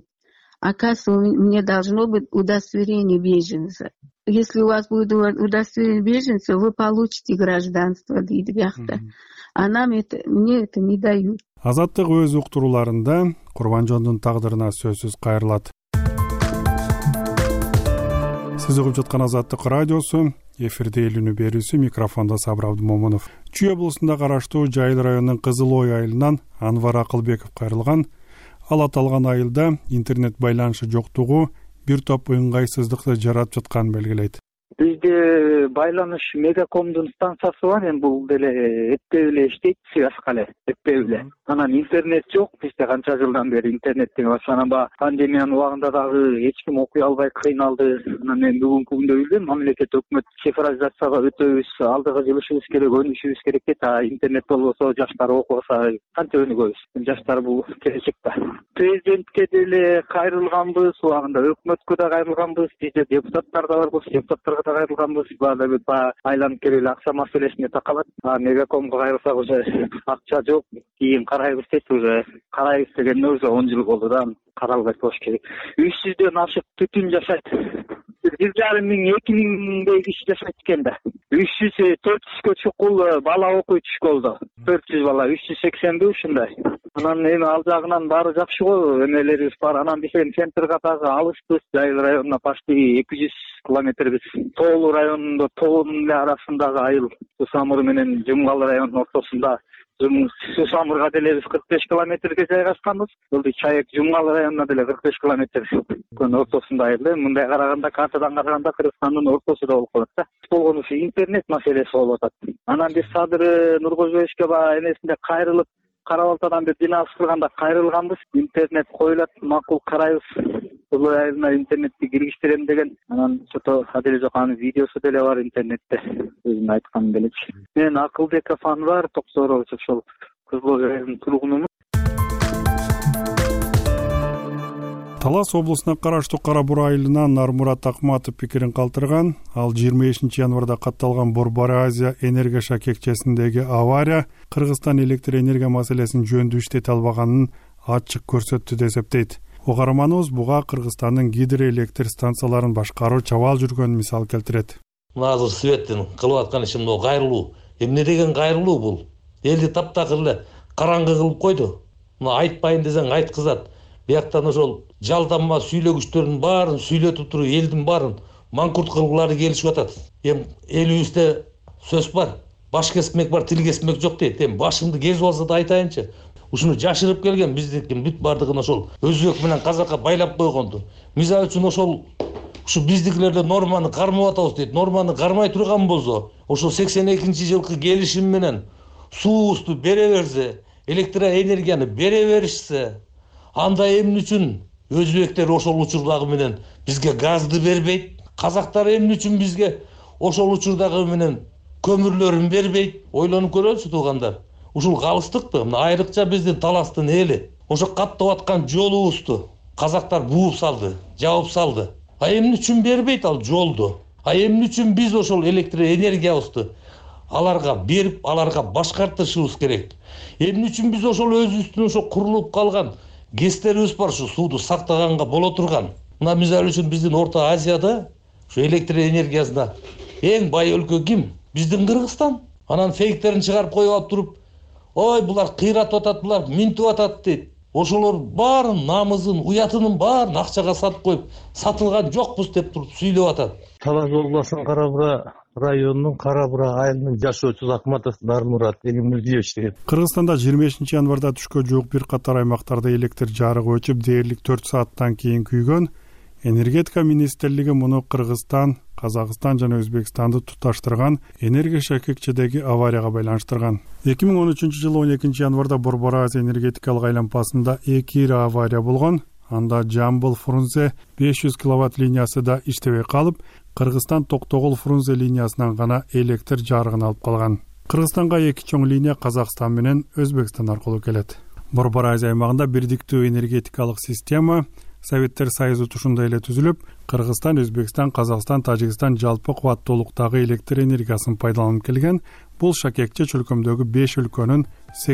Оказывается, мне должно быть удостоверение беженца. Если у вас будет удостоверение беженца, вы получите гражданство дейт биякта. А мне это не дают. Азаттык өз уктурууларында Курбанжондун тагдырына сөзсүз кайрылат. Сиз угуп жаткан Азаттык радиосу, эфирде эл үнү берүүсү, микрофондо Сабыр Абдымомунов. Чүй облусунда караштуу Жайыл районунун Кызыл Ой айылынан Анвар Акылбеков кайрылган. Ал аталган айылда интернет байланышы жоктугу бир топ ыңгайсыздыкты жаратып жатканын белгилейт. Бизде байланыш Мегакомдун станциясы бар, эми бул деле эптеп эле иштейт, связка эле эптеп эле. Анан интернет жок, бизде канча жылдан бери интернет деген бар. Анан баягы пандемиянын убагында дагы эч ким окуй албай кыйналды. Анан мен бүгүнкү күндө билдим, мамлекет өкмөт цифровизацияга өтөбүз, алдыга жылышыбыз керек, өнүгүшүбүз керек дейт. Интернет болбосо, жаштар окубаса канча өнүгөбүз? Жаштар бул келечек да. Президентке деле кайрылганбыз, убагында өкмөткө да кайрылганбыз, бизде депутаттар да барбыз, депутаттарга да кайрылганбыз. Баары бир айланып келип эле акча маселесине такалат. Мегакомго кайрылсак уже акча жок, кийин карайбыз дейт. Уже карайбыз дегенде уже 10 жыл болду да, каралбай болуш керек. 300дөн ашык түтүн жашайт. 1,5–2,000 киши жашайт экен да. 300–400гө чукул бала окуучу болду. 400 бала, 380 ушундай. Анан эми ал жагынан баары жакшы го, эмелерибиз бар. Анан биз центрге дагы алыспыз. Жайыл районуна почти 200 километрбиз. Тоолуу районунда тоонун эле арасындагы айыл. Сусамыр менен Жумгал районунун ортосунда. Сусамырга деле биз 45 километрге жайгашканбыз. Бул Чайык Жумгал районуна деле 45 километр. Көн ортосунда айыл. Мындай караганда, картадан караганда Кыргызстандын ортосунда болуп калат да. Болгон ушу интернет маселеси болуп атат. Анан биз Садыр Нуркожоевичке баягы эмесинде кайрылып, Карабалтадан бир бина кырганда кайрылганбыз. Интернет коюлат, макул карайбыз. Бул айылына интернетти киргиштирем деген. Анан чото аделе жок, анын видеосу деле бар интернетте. Өзүм айтканым делечи. Мен Акылбеков Анвар Токсорович, ошол Кызыл районунун тургунумун. Талас облусуна караштуу Кара Бура айылынан Нармурат Акматов пикирин калтырган. Ал 25 январда катталган Борбора Азия энергия шакекчесиндеги авария Кыргызстан электр энергия маселесин жөндүү иштете албаганын ачык көрсөттү деп эсептейт. Угарманыбыз буга Кыргызстандын гидроэлектр станцияларын башкаруу чабаал жүргөнүн мисал келтирет. Мына азыр Светтин кылып аткан иши мына кайрылуу. Эмне деген кайрылуу бул? Элди таптакыр эле караңгы кылып койду. Мына айтпайын десең айткызат. Бияктан ошол жалданма сүйлөгүчтөрдүн баарын сүйлөтүп туруп элдин баарын маңкурт кылгылары келишип атат. Эми элибизде сөз бар. Баш кесмек бар, тил кесмек жок дейт. Эми башымды кесип алса да айтайынчы. Ушуну жашырып келген биздикин бүт бардыгын ошол өзбек менен казакка байлап койгонду. Мисалы үчүн ошол ушу биздикилерде норманы кармап атабыз дейт. Норманы кармай турган болсо, ошол 82-жылкы келишим менен суубузду бере берсе, электроэнергияны бере беришсе, анда эмне үчүн өзбектер ошол учурдагы менен бизге газды бербейт? Казактар эмне үчүн бизге ошол учурдагы менен көмүрлөрүн бербейт? Ойлонуп көрөлүчү туугандар. Ушул калыстыкты, мына айрыкча биздин Таластын эли ошо каттап аткан жолубузду казактар бууп салды, жабып салды. А эмне үчүн бербейт ал жолду? А эмне үчүн биз ошол электроэнергиябызды аларга берип, аларга башкартышыбыз керек? Эмне үчүн биз ошол өзүбүздүн ошо курулуп калган ГЭСтерибиз бар, ушу сууду сактаганга боло турган. Мына мисалы үчүн биздин Орто Азияда ушу электроэнергиясына эң бай өлкө ким? Биздин Кыргызстан. Анан фейктерин чыгарып коюп алып туруп, ой булар кыйратып атат, булар минтип атат дейт. Ошолор баарын намызын, уятынын баарын акчага сатып коюп, сатылган жокпуз деп туруп сүйлөп атат. Талас облусунун Кара Бура районунун Кара Бура айылынын жашоочусу Акматов Нармурат Элимурзиевич деген. Кыргызстанда 25 январда түшкө жуук бир катар аймактарда электр жарыгы өчүп, дээрлик 4 сааттан кийин күйгөн. Энергетика министрлиги муну Кыргызстан, Казакстан жана Өзбекстанды туташтырган энергия шакекчедеги аварияга байланыштырган. 2013-жылы 12 январда Борбора Азия энергетикалык айланпасында 2 ири авария болгон. Анда Жамбыл Фрунзе 500 киловатт линиясы да иштебей калып, Кыргызстан Токтогул Фрунзе линиясынан гана электр жарыгын алып калган. Кыргызстанга 2 чоң линия Казакстан менен Өзбекстан аркылуу келет. Борбора Азия аймагында бирдиктүү энергетикалык система Советтер Союзу тушунда эле түзүлүп, Кыргызстан, Өзбекстан, Казакстан, Тажикстан жалпы кубаттуулуктагы электр энергиясын пайдаланып келген. Бул шакекче чөлкөмдөгү 5 өлкөнүн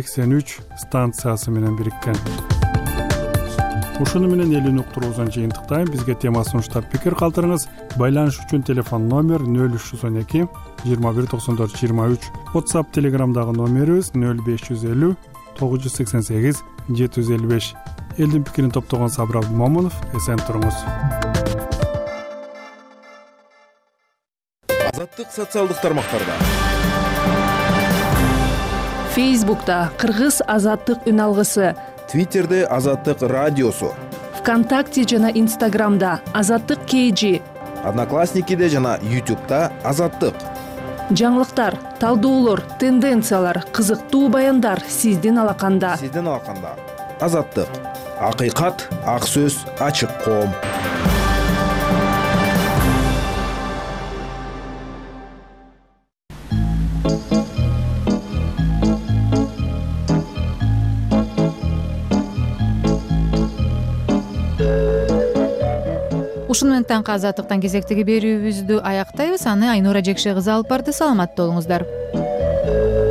83 станциясы менен бириккен. Ушуну менен элин уктуруубузун жыйынтыктайм. Бизге тема сунуштап пикир калтырыңыз. Байланыш үчүн телефон номер 0312 21 94 23. WhatsApp, Telegramдагы номерибиз 0550 988 755. Элдин пикирин топтогон Сабыр Абдымомунов. Эсен туруңуз. Азаттык социалдык тармактарда. Фейсбукта Кыргыз азаттык үн алгысы. Твиттерде Азаттык радиосу. ВКонтакте жана Инстаграмда Азаттык KG. Одноклассникиде жана YouTube'да Азаттык. жаңылыктар, талдоолор, тенденциялар, кызыктуу баяндар сиздин алаканда. Азаттык. Акыйкат, ак сөз, ачык коом. Ушуну менен таңкы азаттыктан кезектеги берүүбүздү аяктайбыз. Аны Айнура Жекше кызы алып барды. Саламатта болуңуздар.